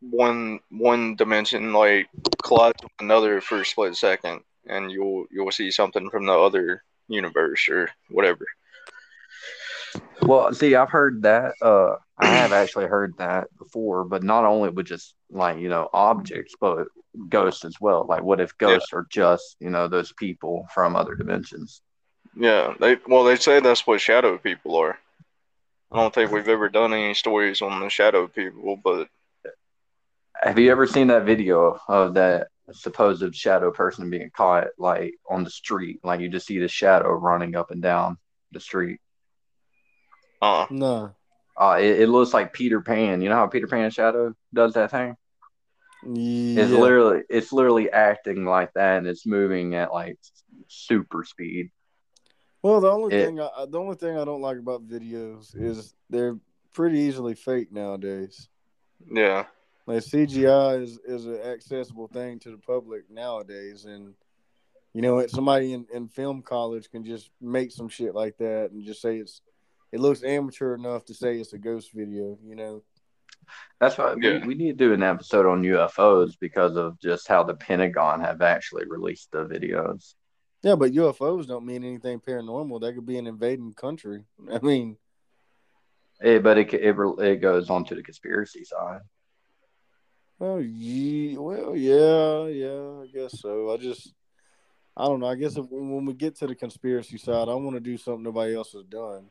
one one dimension like collides with another for a split second, and you'll you'll see something from the other universe or whatever. Well, see, I've heard that. Uh, I have actually heard that before, but not only with just like, you know, objects, but ghosts as well. Like, what if Yeah. ghosts are just, you know, those people from other dimensions? Yeah, they well they say that's what shadow people are. I don't think we've ever done any stories on the shadow people, but Have you ever seen that video of that supposed shadow person being caught, like, on the street? Like, you just see the shadow running up and down the street. uh, No. Uh, it, it looks like Peter Pan. You know how Peter Pan shadow does that thing? Yeah. It's literally it's literally acting like that, and it's moving at like super speed. Well, the only It- thing I the only thing I don't like about videos is they're pretty easily fake nowadays. yeah, Like C G I is, is an accessible thing to the public nowadays, and you know, it- somebody in, in film college can just make some shit like that and just say it's it looks amateur enough to say it's a ghost video. You know, That's why we, Yeah. we need to do an episode on U F Os because of just how the Pentagon have actually released the videos. yeah, but U F Os don't mean anything paranormal. They could be an invading country. I mean, It, but it, it it goes on to the conspiracy side. well, yeah, well, yeah, yeah, I guess so. I just, I don't know. I guess if, when we get to the conspiracy side, I want to do something nobody else has done.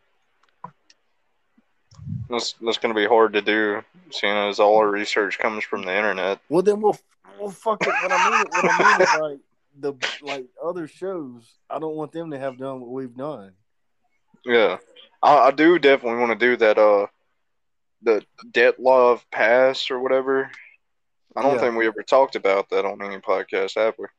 that's that's gonna be hard to do, seeing as all our research comes from the internet. Well, then we'll, we'll fuck it. What I mean, what I mean is like the like other shows. I don't want them to have done what we've done. Yeah, I, I do definitely want to do that. Uh, the Detlov Pass or whatever. I don't Yeah. think we ever talked about that on any podcast, have we?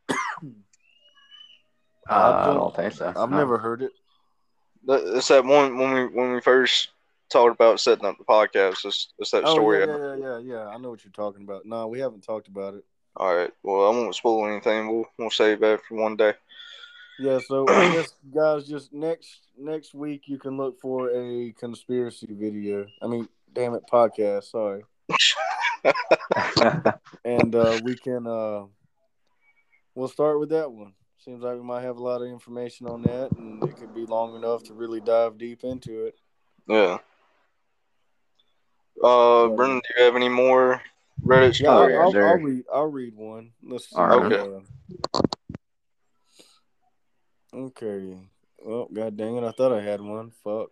Uh, I don't- don't think so. I've No. never heard it. That- It's that one when we when we first talked about setting up the podcast. It's, it's that Oh story. yeah, yeah, yeah, yeah, yeah. I know what you're talking about. No, we haven't talked about it. All right. Well, I won't spoil anything. We'll we'll save that for one day. Yeah, so I guess guys, just next next week you can look for a conspiracy video. I mean, damn it, podcast. Sorry, and uh, we can uh, we'll start with that one. Seems like we might have a lot of information on that, and it could be long enough to really dive deep into it. Yeah. Uh, Yeah. Brendan, do you have any more Reddit Yeah, I'll, stories? yeah, I'll, there. I'll read. I'll read one. Let's see. All right. Okay. uh, okay. Well, god dang it! I thought I had one. Fuck.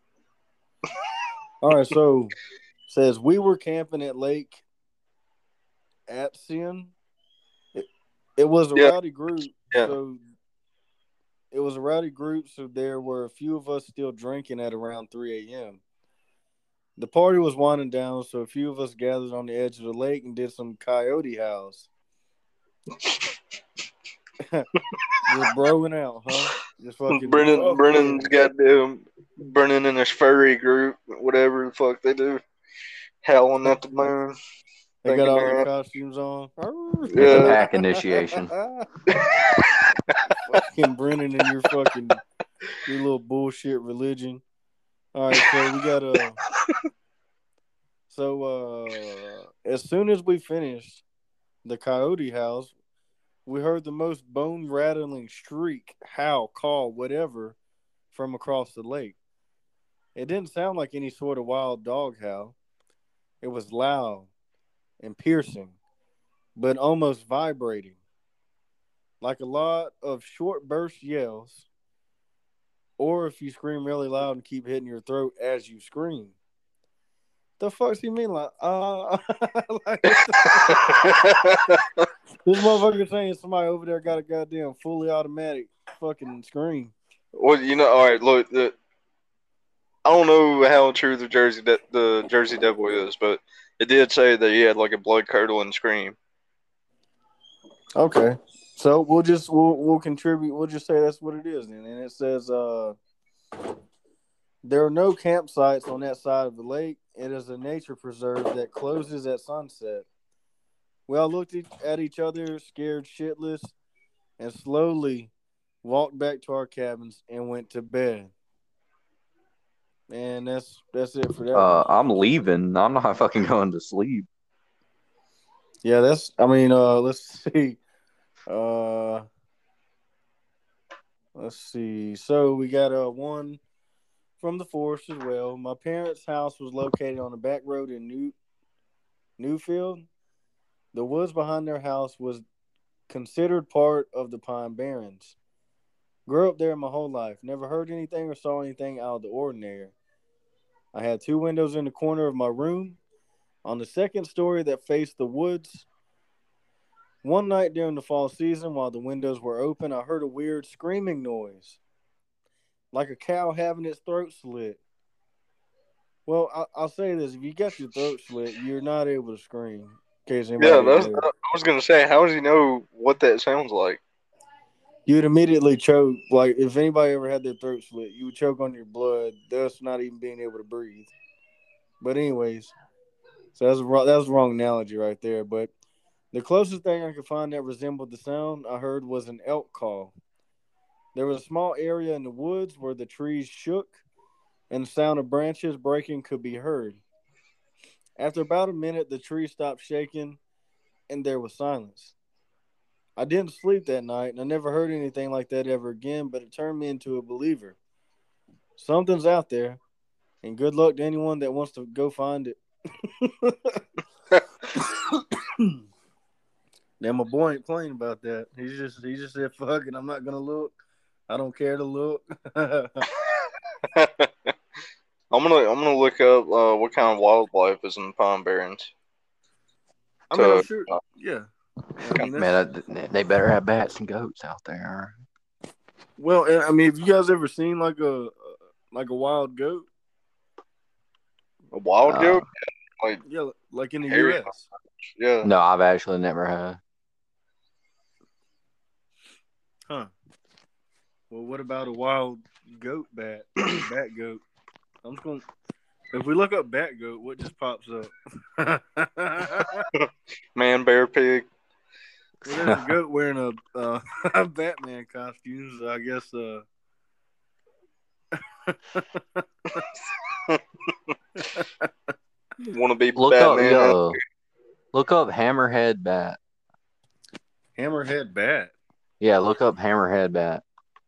All right. So, says we were camping at Lake Atsion. It, it was a Yeah. rowdy group. Yeah. So it was a rowdy group. So there were a few of us still drinking at around three a.m. The party was winding down, so a few of us gathered on the edge of the lake and did some coyote howls. Just broing out, huh? Just fucking. Brennan, fuck Brennan's yeah. goddamn Brennan and his furry group, whatever the fuck they do, howling at the moon. They got all thinking their they're- costumes on. Yeah. Pack initiation. Fucking Brennan and your fucking your little bullshit religion. All right, so we got a. So uh, as soon as we finished the coyote house, we heard the most bone rattling shriek, howl, call, whatever, from across the lake. It didn't sound like any sort of wild dog howl. It was loud and piercing, but almost vibrating, like a lot of short burst yells, or if you scream really loud and keep hitting your throat as you scream. The fuck's he mean? Like, uh, like, this motherfucker saying somebody over there got a goddamn fully automatic fucking screen. Well, you know, all right. Look, the, I don't know how true the Jersey De- the Jersey Devil is, but it did say that he had like a blood curdling scream. Okay, so we'll just we'll we'll contribute. We'll just say that's what it is, then. And it says uh, there are no campsites on that side of the lake. It is a nature preserve that closes at sunset. We all looked at each other, scared shitless, and slowly walked back to our cabins and went to bed. And that's that's it for that. Uh, one. I'm leaving. I'm not fucking going to sleep. Yeah, that's. I mean, uh, let's see. Uh, let's see. So we got uh one from the forest as well. My parents' house was located on a back road in New Newfield. The woods behind their house was considered part of the Pine Barrens. Grew up there my whole life. Never heard anything or saw anything out of the ordinary. I had two windows in the corner of my room. On the second story that faced the woods, one night during the fall season, while the windows were open, I heard a weird screaming noise, like a cow having its throat slit. Well, I, I'll say this: if you got your throat slit, you're not able to scream. In case Yeah, anybody didn't that's. know, I was gonna say, how does he know what that sounds like? you'd immediately choke. Like if anybody ever had their throat slit, you would choke on your blood, thus not even being able to breathe. But anyways, so that's a, wrong- that was the wrong analogy right there. But the closest thing I could find that resembled the sound I heard was an elk call. There was a small area in the woods where the trees shook and the sound of branches breaking could be heard. After about a minute, the tree stopped shaking and there was silence. I didn't sleep that night and I never heard anything like that ever again, but it turned me into a believer. Something's out there, and good luck to anyone that wants to go find it. Now my boy ain't playing about that. He's just he just said, "Fuck it, I'm not gonna look. I don't care to look." I I'm gonna I'm gonna look up uh, what kind of wildlife is in the Pine Barrens. mean, I'm To sure. uh, Yeah, I mean that's Man, I- they better have bats and goats out there. well. and, I mean, have you guys ever seen like a like a wild goat? a wild Uh, goat, like Yeah, like in the hairy. U S. Yeah, no, I've actually never had. Huh. Well, what about a wild goat bat? Bat goat. I'm just gonna. If we look up bat goat, what just pops up? man, bear, pig. Well, there's a goat wearing a uh, a Batman costume. So I guess. Uh... Want to be Look up, Batman? yo, look up hammerhead bat. Hammerhead bat. Yeah, look up hammerhead bat.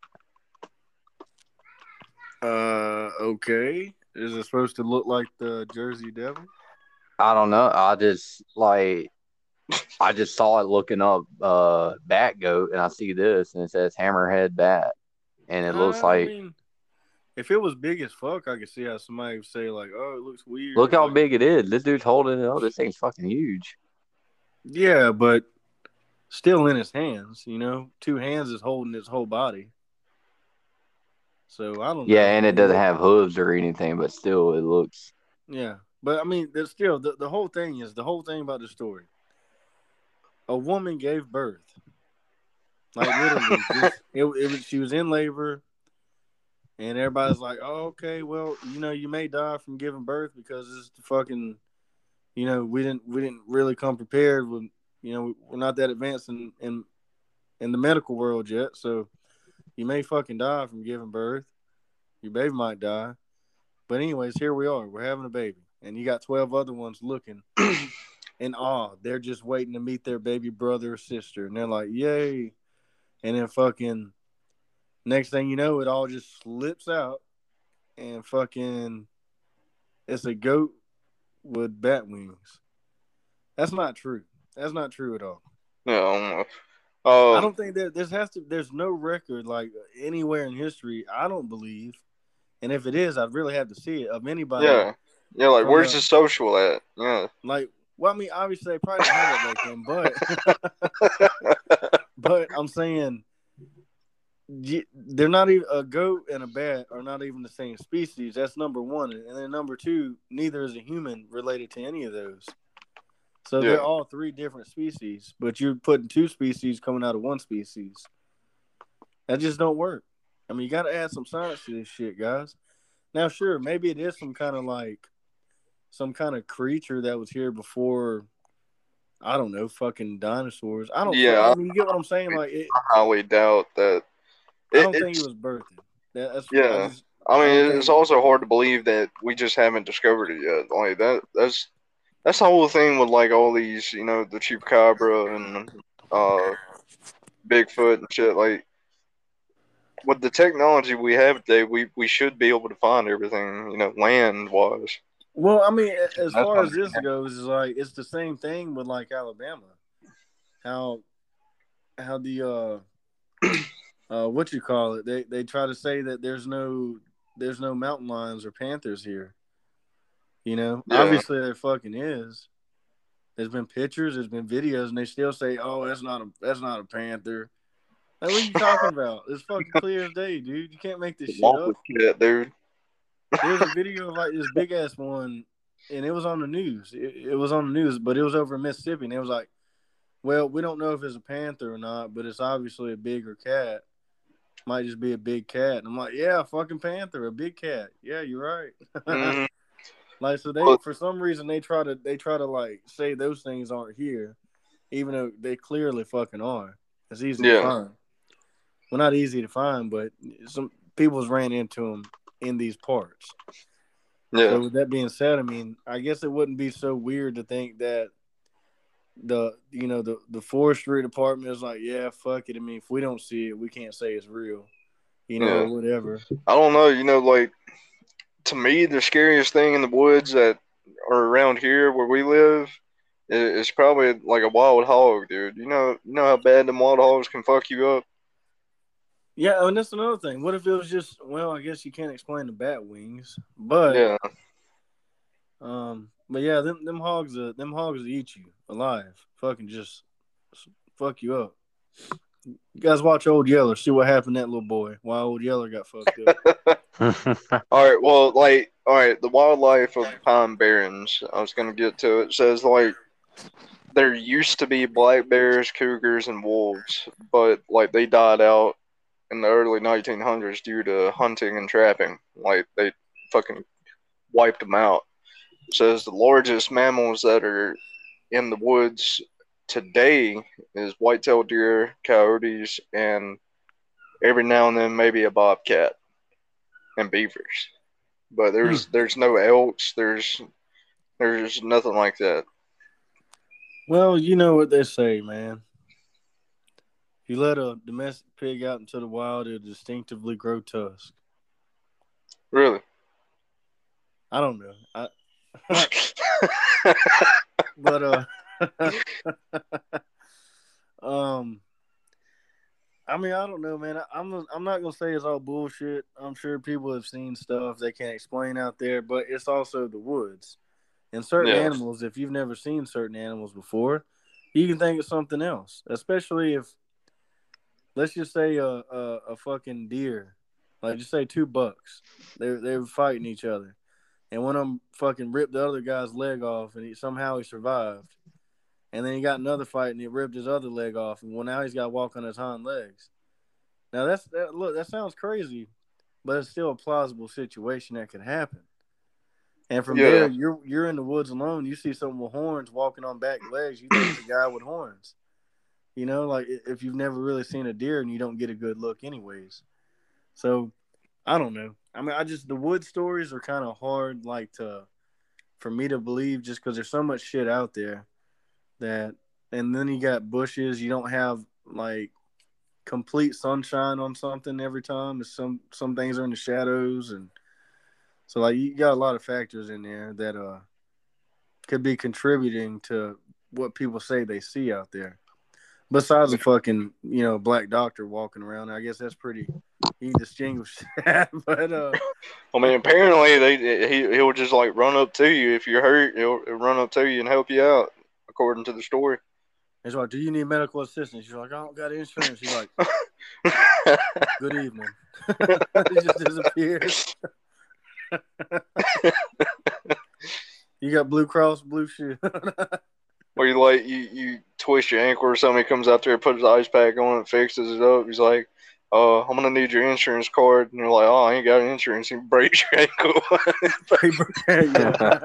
Uh, okay. Is it supposed to look like the Jersey Devil? I don't know. I just like I just saw it looking up uh bat goat, and I see this, and it says hammerhead bat, and it looks Uh, I like mean, if it was big as fuck, I could see how somebody would say like, "Oh, it looks look weird." how Like, big it is. This dude's holding it up. This thing's fucking huge. yeah, but still in his hands. You know, two hands is holding his whole body. So I don't know. Yeah, and I it mean, doesn't have hooves or anything, but still, it looks. yeah, but I mean, there's still the, the whole thing is the whole thing about the story. A woman gave birth, like literally, just, it, it was she was in labor, and everybody's like, "Oh, okay, well, you know, you may die from giving birth because this is the fucking, you know, we didn't we didn't really come prepared with, you know, we're not that advanced in in in the medical world yet, so you may fucking die from giving birth. Your baby might die." But anyways, here we are. We're having a baby, and you got twelve other ones looking in awe. They're just waiting to meet their baby brother or sister, and they're like, "Yay!" And then fucking next thing you know, it all just slips out, and fucking it's a goat with bat wings. That's not true. That's not true at all. Yeah, I don't know. I Um, don't think that there has to. There's no record like anywhere in history. I don't believe, and if it is, I'd really have to see it of anybody yeah, yeah. Like, from where's the the social at? Yeah, like. Well, I mean, obviously they probably didn't have that back then, but but I'm saying they're not even a goat and a bat are not even the same species. That's number one, and then number two, neither is a human related to any of those. So yeah, they're all three different species, but you're putting two species coming out of one species. That just don't work. I mean, you got to add some science to this shit, guys. Now, sure, maybe it is some kind of like some kind of creature that was here before. I don't know, fucking dinosaurs. I don't. yeah. I mean, you get what I'm saying? Like, it, I highly doubt that. I It, don't think he it's was birthing. That, that's. I yeah. just. I I don't mean, it's think. also hard to believe that we just haven't discovered it yet. Like that. That's that's the whole thing with like all these, you know, the chupacabra and uh, Bigfoot and shit. Like with the technology we have today, we we should be able to find everything, you know, land wise. Well, I mean, as That's far what as this goes, is like it's the same thing with like Alabama. How how the uh uh what you call it? They they try to say that there's no there's no mountain lions or panthers here. You know, Yeah. obviously there fucking is. There's been pictures, there's been videos, and they still say, "Oh, that's not a that's not a panther." Like, what are you talking about? It's fucking clear as day, dude. You can't make this shit Walk up. with shit, dude. There's a video of like this big ass one, and it was on the news. It, it was on the news, but it was over in Mississippi, and it was like, well, we don't know if it's a panther or not, but it's obviously a bigger cat. Might just be a big cat. And I'm like, yeah, fucking panther, a big cat. Yeah, you're right. Mm-hmm. Like, so they Well, for some reason they try to they try to like say those things aren't here, even though they clearly fucking are. It's easy to yeah, find. Well, not easy to find, but some people's ran into them in these parts. yeah, So with that being said, I mean, I guess it wouldn't be so weird to think that the you know the the forestry department is like, yeah, fuck it. I mean, if we don't see it, we can't say it's real, you know, yeah. or whatever. I don't know. You know, like to me, the scariest thing in the woods that are around here where we live is, is probably like a wild hog, dude. You know, you know how bad them wild hogs can fuck you up. Yeah, and that's another thing. What if it was just well, I guess you can't explain the bat wings, but Yeah, um, but yeah, them them hogs, uh, them hogs will eat you alive, fucking just fuck you up. You guys watch Old Yeller, see what happened to that little boy. Why Old Yeller got fucked up. all right. Well, like, all right. The wildlife of the Pine Barrens. I was gonna get to it. Says like there used to be black bears, cougars, and wolves, but like they died out in the early nineteen hundreds due to hunting and trapping. Like they fucking wiped them out. It says the largest mammals that are in the woods today is white-tailed deer, coyotes, and every now and then maybe a bobcat and beavers. But there's Hmm. there's no elks. There's there's nothing like that. Well, you know what they say, man. If you let a domestic pig out into the wild, it'll distinctively grow tusk. Really. I don't know. I, but uh, um, I mean, I don't know, man. I, I'm I'm not gonna say it's all bullshit. I'm sure people have seen stuff they can't explain out there, but it's also the woods. And certain Yeah. animals, if you've never seen certain animals before, you can think it's something else. Especially if, let's just say a a, a fucking deer, like just say two bucks, they they were fighting each other, and one of them fucking ripped the other guy's leg off, and he somehow he survived. And then he got another fight, and he ripped his other leg off, and well now he's got to walk on his hind legs. Now that's that. Look, that sounds crazy, but it's still a plausible situation that could happen. And from Yeah. there, you're you're in the woods alone. You see someone with horns walking on back legs. You think it's a guy with horns. You know, like if you've never really seen a deer and you don't get a good look, anyways. So, I don't know. I mean, I just the wood stories are kind of hard, like to for me to believe, just because there's so much shit out there that, and then you got bushes. You don't have like complete sunshine on something every time. There's some some things are in the shadows, and so like you got a lot of factors in there that uh could be contributing to what people say they see out there. Besides a fucking, you know, black doctor walking around, I guess that's pretty. You can distinguish that, but uh, I mean, apparently they he he'll just like run up to you if you're hurt. He'll, he'll run up to you and help you out, according to the story. he's like, "Do you need medical assistance?" You're like, "I don't got insurance." He's like, "Good evening." He just disappears. You got Blue Cross Blue Shield. Or you like you, you twist your ankle or something. He comes out there, puts his ice pack on, and fixes it up. He's like, "Uh, I'm gonna need your insurance card." And you're like, "Oh, I ain't got insurance." He breaks your ankle. Yeah.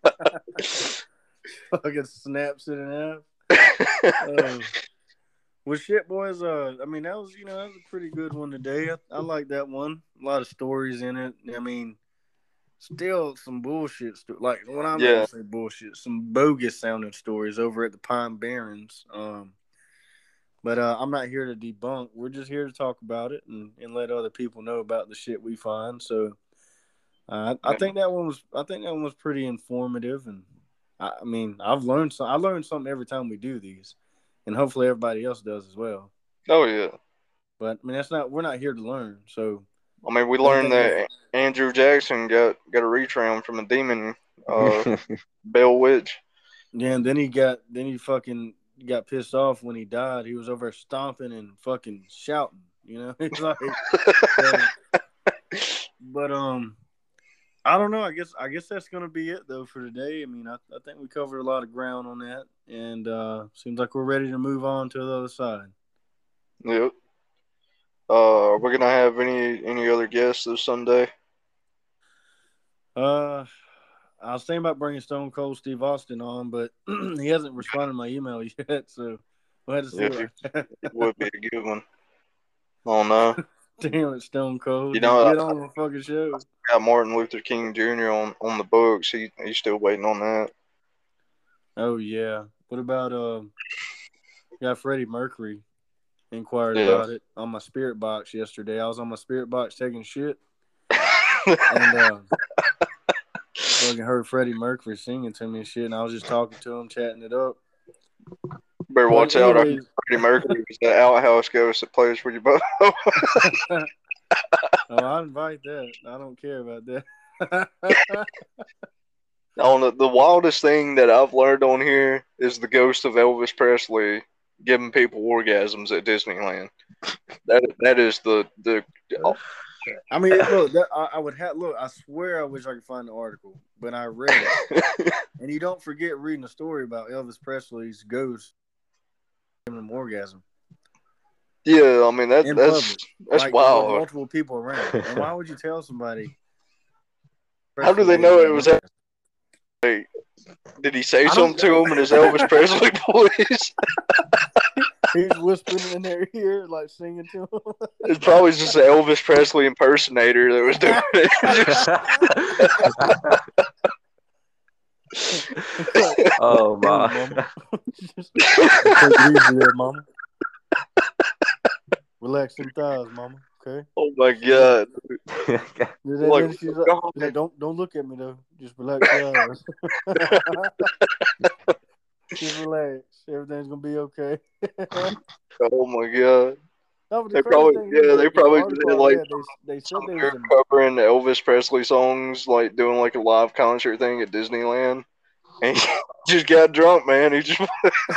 Fucking snaps it in half. Uh, well, shit, boys. Uh, I mean, that was you know that was a pretty good one today. I, I like that one. A lot of stories in it. I mean, still some bullshit. Sto- like when I Yeah. say bullshit, some bogus sounding stories over at the Pine Barrens. Um, but uh, I'm not here to debunk. We're just here to talk about it and, and let other people know about the shit we find. So uh, I, I think that one was I think that one was pretty informative, and I, I mean I've learned some. I learned something every time we do these, and hopefully everybody else does as well. Oh yeah. But I mean that's not we're not here to learn. So I mean, we don't learned think that that's- Andrew Jackson got got a retram from a demon, uh, Bell Witch. Yeah, and then he got then he fucking got pissed off when he died. He was over there stomping and fucking shouting. You know, it's like. So, but um, I don't know. I guess I guess that's gonna be it though for today. I mean, I, I think we covered a lot of ground on that, and uh, seems like we're ready to move on to the other side. Yep. Uh, are we gonna have any any other guests this Sunday? Uh, I was thinking about bringing Stone Cold Steve Austin on, but he hasn't responded to my email yet, so we'll have to see. Yeah, What it would be a good one. I don't know. Damn it, Stone Cold! You Just know, get I- on the fucking show. Got Martin Luther King Junior on on the books. He he's still waiting on that. Oh yeah. What about uh? Yeah, Freddie Mercury inquired Yeah. about it on my Spirit Box yesterday. I was on my Spirit Box taking shit, and uh, fucking heard Freddie Mercury singing to me and shit, and I was just talking to him, chatting it up. Better But watch out. anyways, Freddie Mercury is the outhouse ghost that plays for you both. oh, I invite that. I don't care about that. On the, the wildest thing that I've learned on here is the ghost of Elvis Presley giving people orgasms at Disneyland. That that is the the. Oh, I mean, look, that, I, I would have look. I swear, I wish I could find the article, but I read it, and you don't forget reading a story about Elvis Presley's ghost giving him orgasm yeah, I mean that in that's public, that's like with wild. multiple people around. And why would you tell somebody? How do they know it was? Orgasm? Wait, did he say I don't something to know. him in his Elvis Presley voice? He's whispering in their ear, like singing to them. It's probably just an Elvis Presley impersonator that was doing it. Just- Oh Hey, my! mama. Just take it easy there, mama. Relax them thighs, mama. Okay. oh my god! Then, Like, then she's like, she's like, don't don't look at me though. Just relax your eyes. Just relax. Everything's gonna be okay. oh my god! No, but the They crazy probably, thing yeah, is, they the probably article did I like read, they, they said some there dude was an covering the Elvis Presley songs, like doing like a live concert thing at Disneyland, and he just got drunk, man. He just,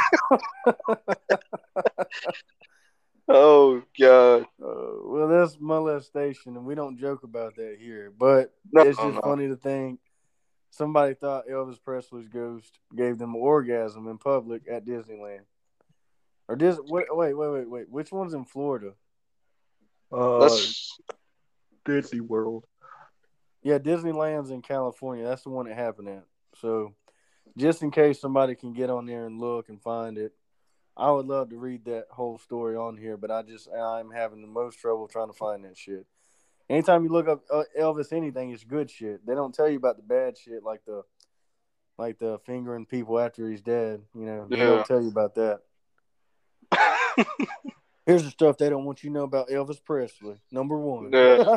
oh god, Uh, well, that's molestation, and we don't joke about that here. But no, it's just no. funny to think somebody thought Elvis Presley's ghost gave them an orgasm in public at Disneyland. Or Dis- wait, wait, wait, wait, wait. Which one's in Florida? Uh, That's Disney World. Yeah, Disneyland's in California. That's the one it happened at. So, just in case somebody can get on there and look and find it, I would love to read that whole story on here, but I just I'm having the most trouble trying to find that shit. Anytime you look up uh, Elvis anything, it's good shit. They don't tell you about the bad shit like the like the fingering people after he's dead. You know, they Yeah. don't tell you about that. Here's the stuff they don't want you to know about Elvis Presley. Number one. Yeah.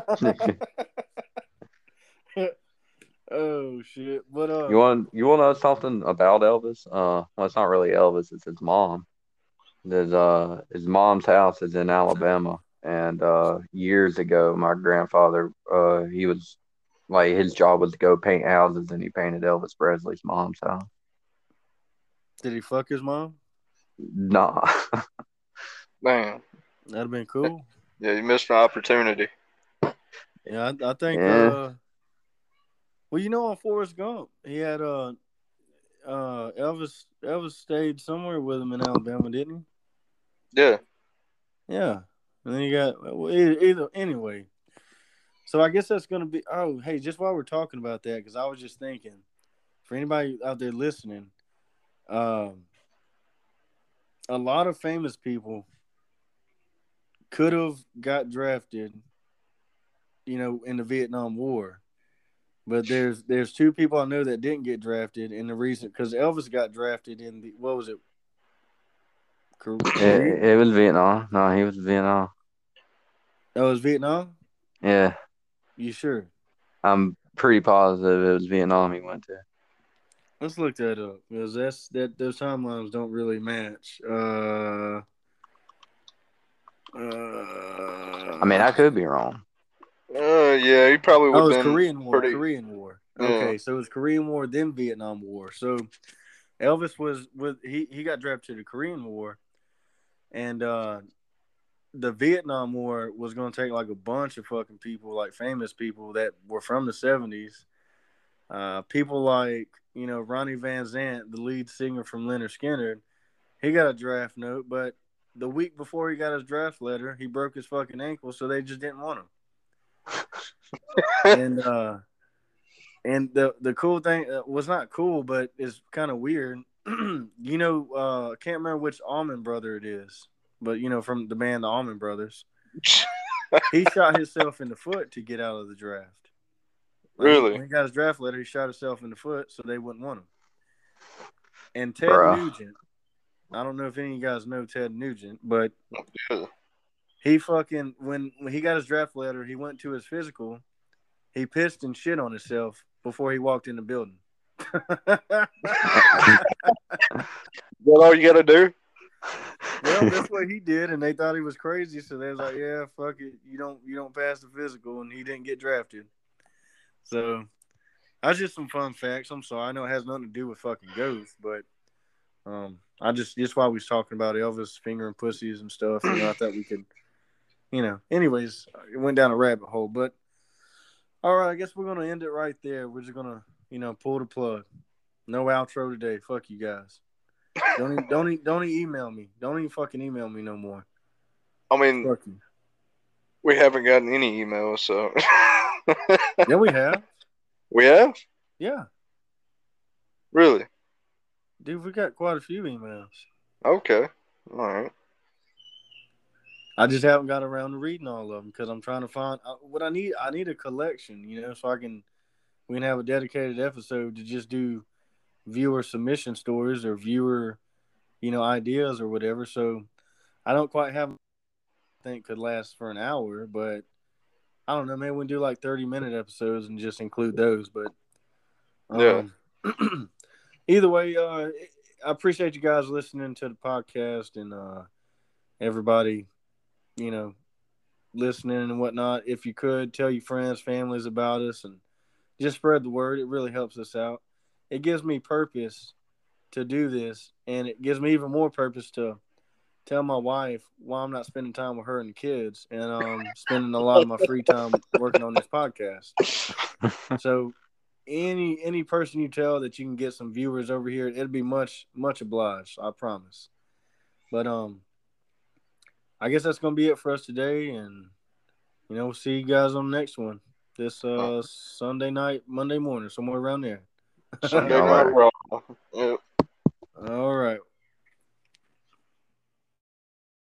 Oh shit! But uh, You want you want to know something about Elvis? Uh, well, it's not really Elvis; it's his mom. There's uh his mom's house is in Alabama, and uh years ago, my grandfather uh he was like his job was to go paint houses, and he painted Elvis Presley's mom's house. did he fuck his mom? Nah, man, That'd have been cool. yeah, you missed an opportunity. Yeah, I, I think. Yeah. Uh, well, you know, on Forrest Gump, he had uh, uh, Elvis. Elvis stayed somewhere with him in Alabama, didn't Yeah, he? Yeah, and then you got well, either, either anyway. So I guess that's gonna be. Oh, hey, just while we're talking about that, because I was just thinking, for anybody out there listening, um, a lot of famous people could have got drafted, you know, in the Vietnam War. But there's there's two people I know that didn't get drafted in the recent because Elvis got drafted in the what was it? Korea? It, it was Vietnam. No, he was Vietnam. That was Vietnam. Yeah, You sure? I'm pretty positive it was Vietnam he went to. Let's look that up because that's that those timelines don't really match. Uh, uh, I mean, I could be wrong. Uh, yeah, he probably would oh, have it's been Korean War. pretty. Korean War. Yeah. Okay, so it's Korean War, then Vietnam War. So Elvis was with he he got drafted to the Korean War, and uh, the Vietnam War was going to take like a bunch of fucking people, like famous people that were from the seventies. Uh, people like, you know, Ronnie Van Zant, the lead singer from Lynyrd Skynyrd, he got a draft note, but the week before he got his draft letter, he broke his fucking ankle, so they just didn't want him. and uh, and the the cool thing uh, was not cool, but it's kind of weird. you know, uh, I can't remember which Allman Brother it is, but you know, from the band the Allman Brothers, he shot himself in the foot to get out of the draft. Like, Really? when he got his draft letter, he shot himself in the foot so they wouldn't want him. And Ted Bruh. Nugent, I don't know if any of you guys know Ted Nugent, but Yeah. he fucking when, when he got his draft letter, he went to his physical. He pissed and shit on himself before he walked in the building. Is that all you gotta do? Well, that's what he did, and they thought he was crazy, so they was like, "Yeah, fuck it, you don't you don't pass the physical," and he didn't get drafted. So that's just some fun facts. I'm sorry, I know it has nothing to do with fucking ghosts, but um, I just just while we was talking about Elvis fingering pussies and stuff, you know, I thought we could, you know. Anyways, it went down a rabbit hole, but all right, I guess we're gonna end it right there. We're just gonna, you know, pull the plug. No outro today. Fuck you guys. Don't even, don't even, don't even email me. Don't even fucking email me no more. I mean, Fuck you. we haven't gotten any emails, so. Yeah, we have. We have? Yeah, Really? dude, we got quite a few emails. Okay. All right. I just haven't got around to reading all of them because I'm trying to find uh, what I need. I need a collection, you know, so I can we can have a dedicated episode to just do viewer submission stories or viewer, you know, ideas or whatever. So I don't quite have. I think could last for an hour, but I don't know. Maybe we can do like thirty minute episodes and just include those. But um, yeah. Either way, uh, I appreciate you guys listening to the podcast and uh, everybody, you know, listening and whatnot. If you could tell your friends, families about us, and just spread the word. It really helps us out. It gives me purpose to do this, and it gives me even more purpose to tell my wife why I'm not spending time with her and the kids, and um, spending a lot of my free time working on this podcast. So, any any person you tell that you can get some viewers over here, it'll be much much obliged. I promise. But um, I guess that's gonna be it for us today, and you know, we'll see you guys on the next one. This uh Sunday night, Monday morning, somewhere around there. Sunday All night, right. we're all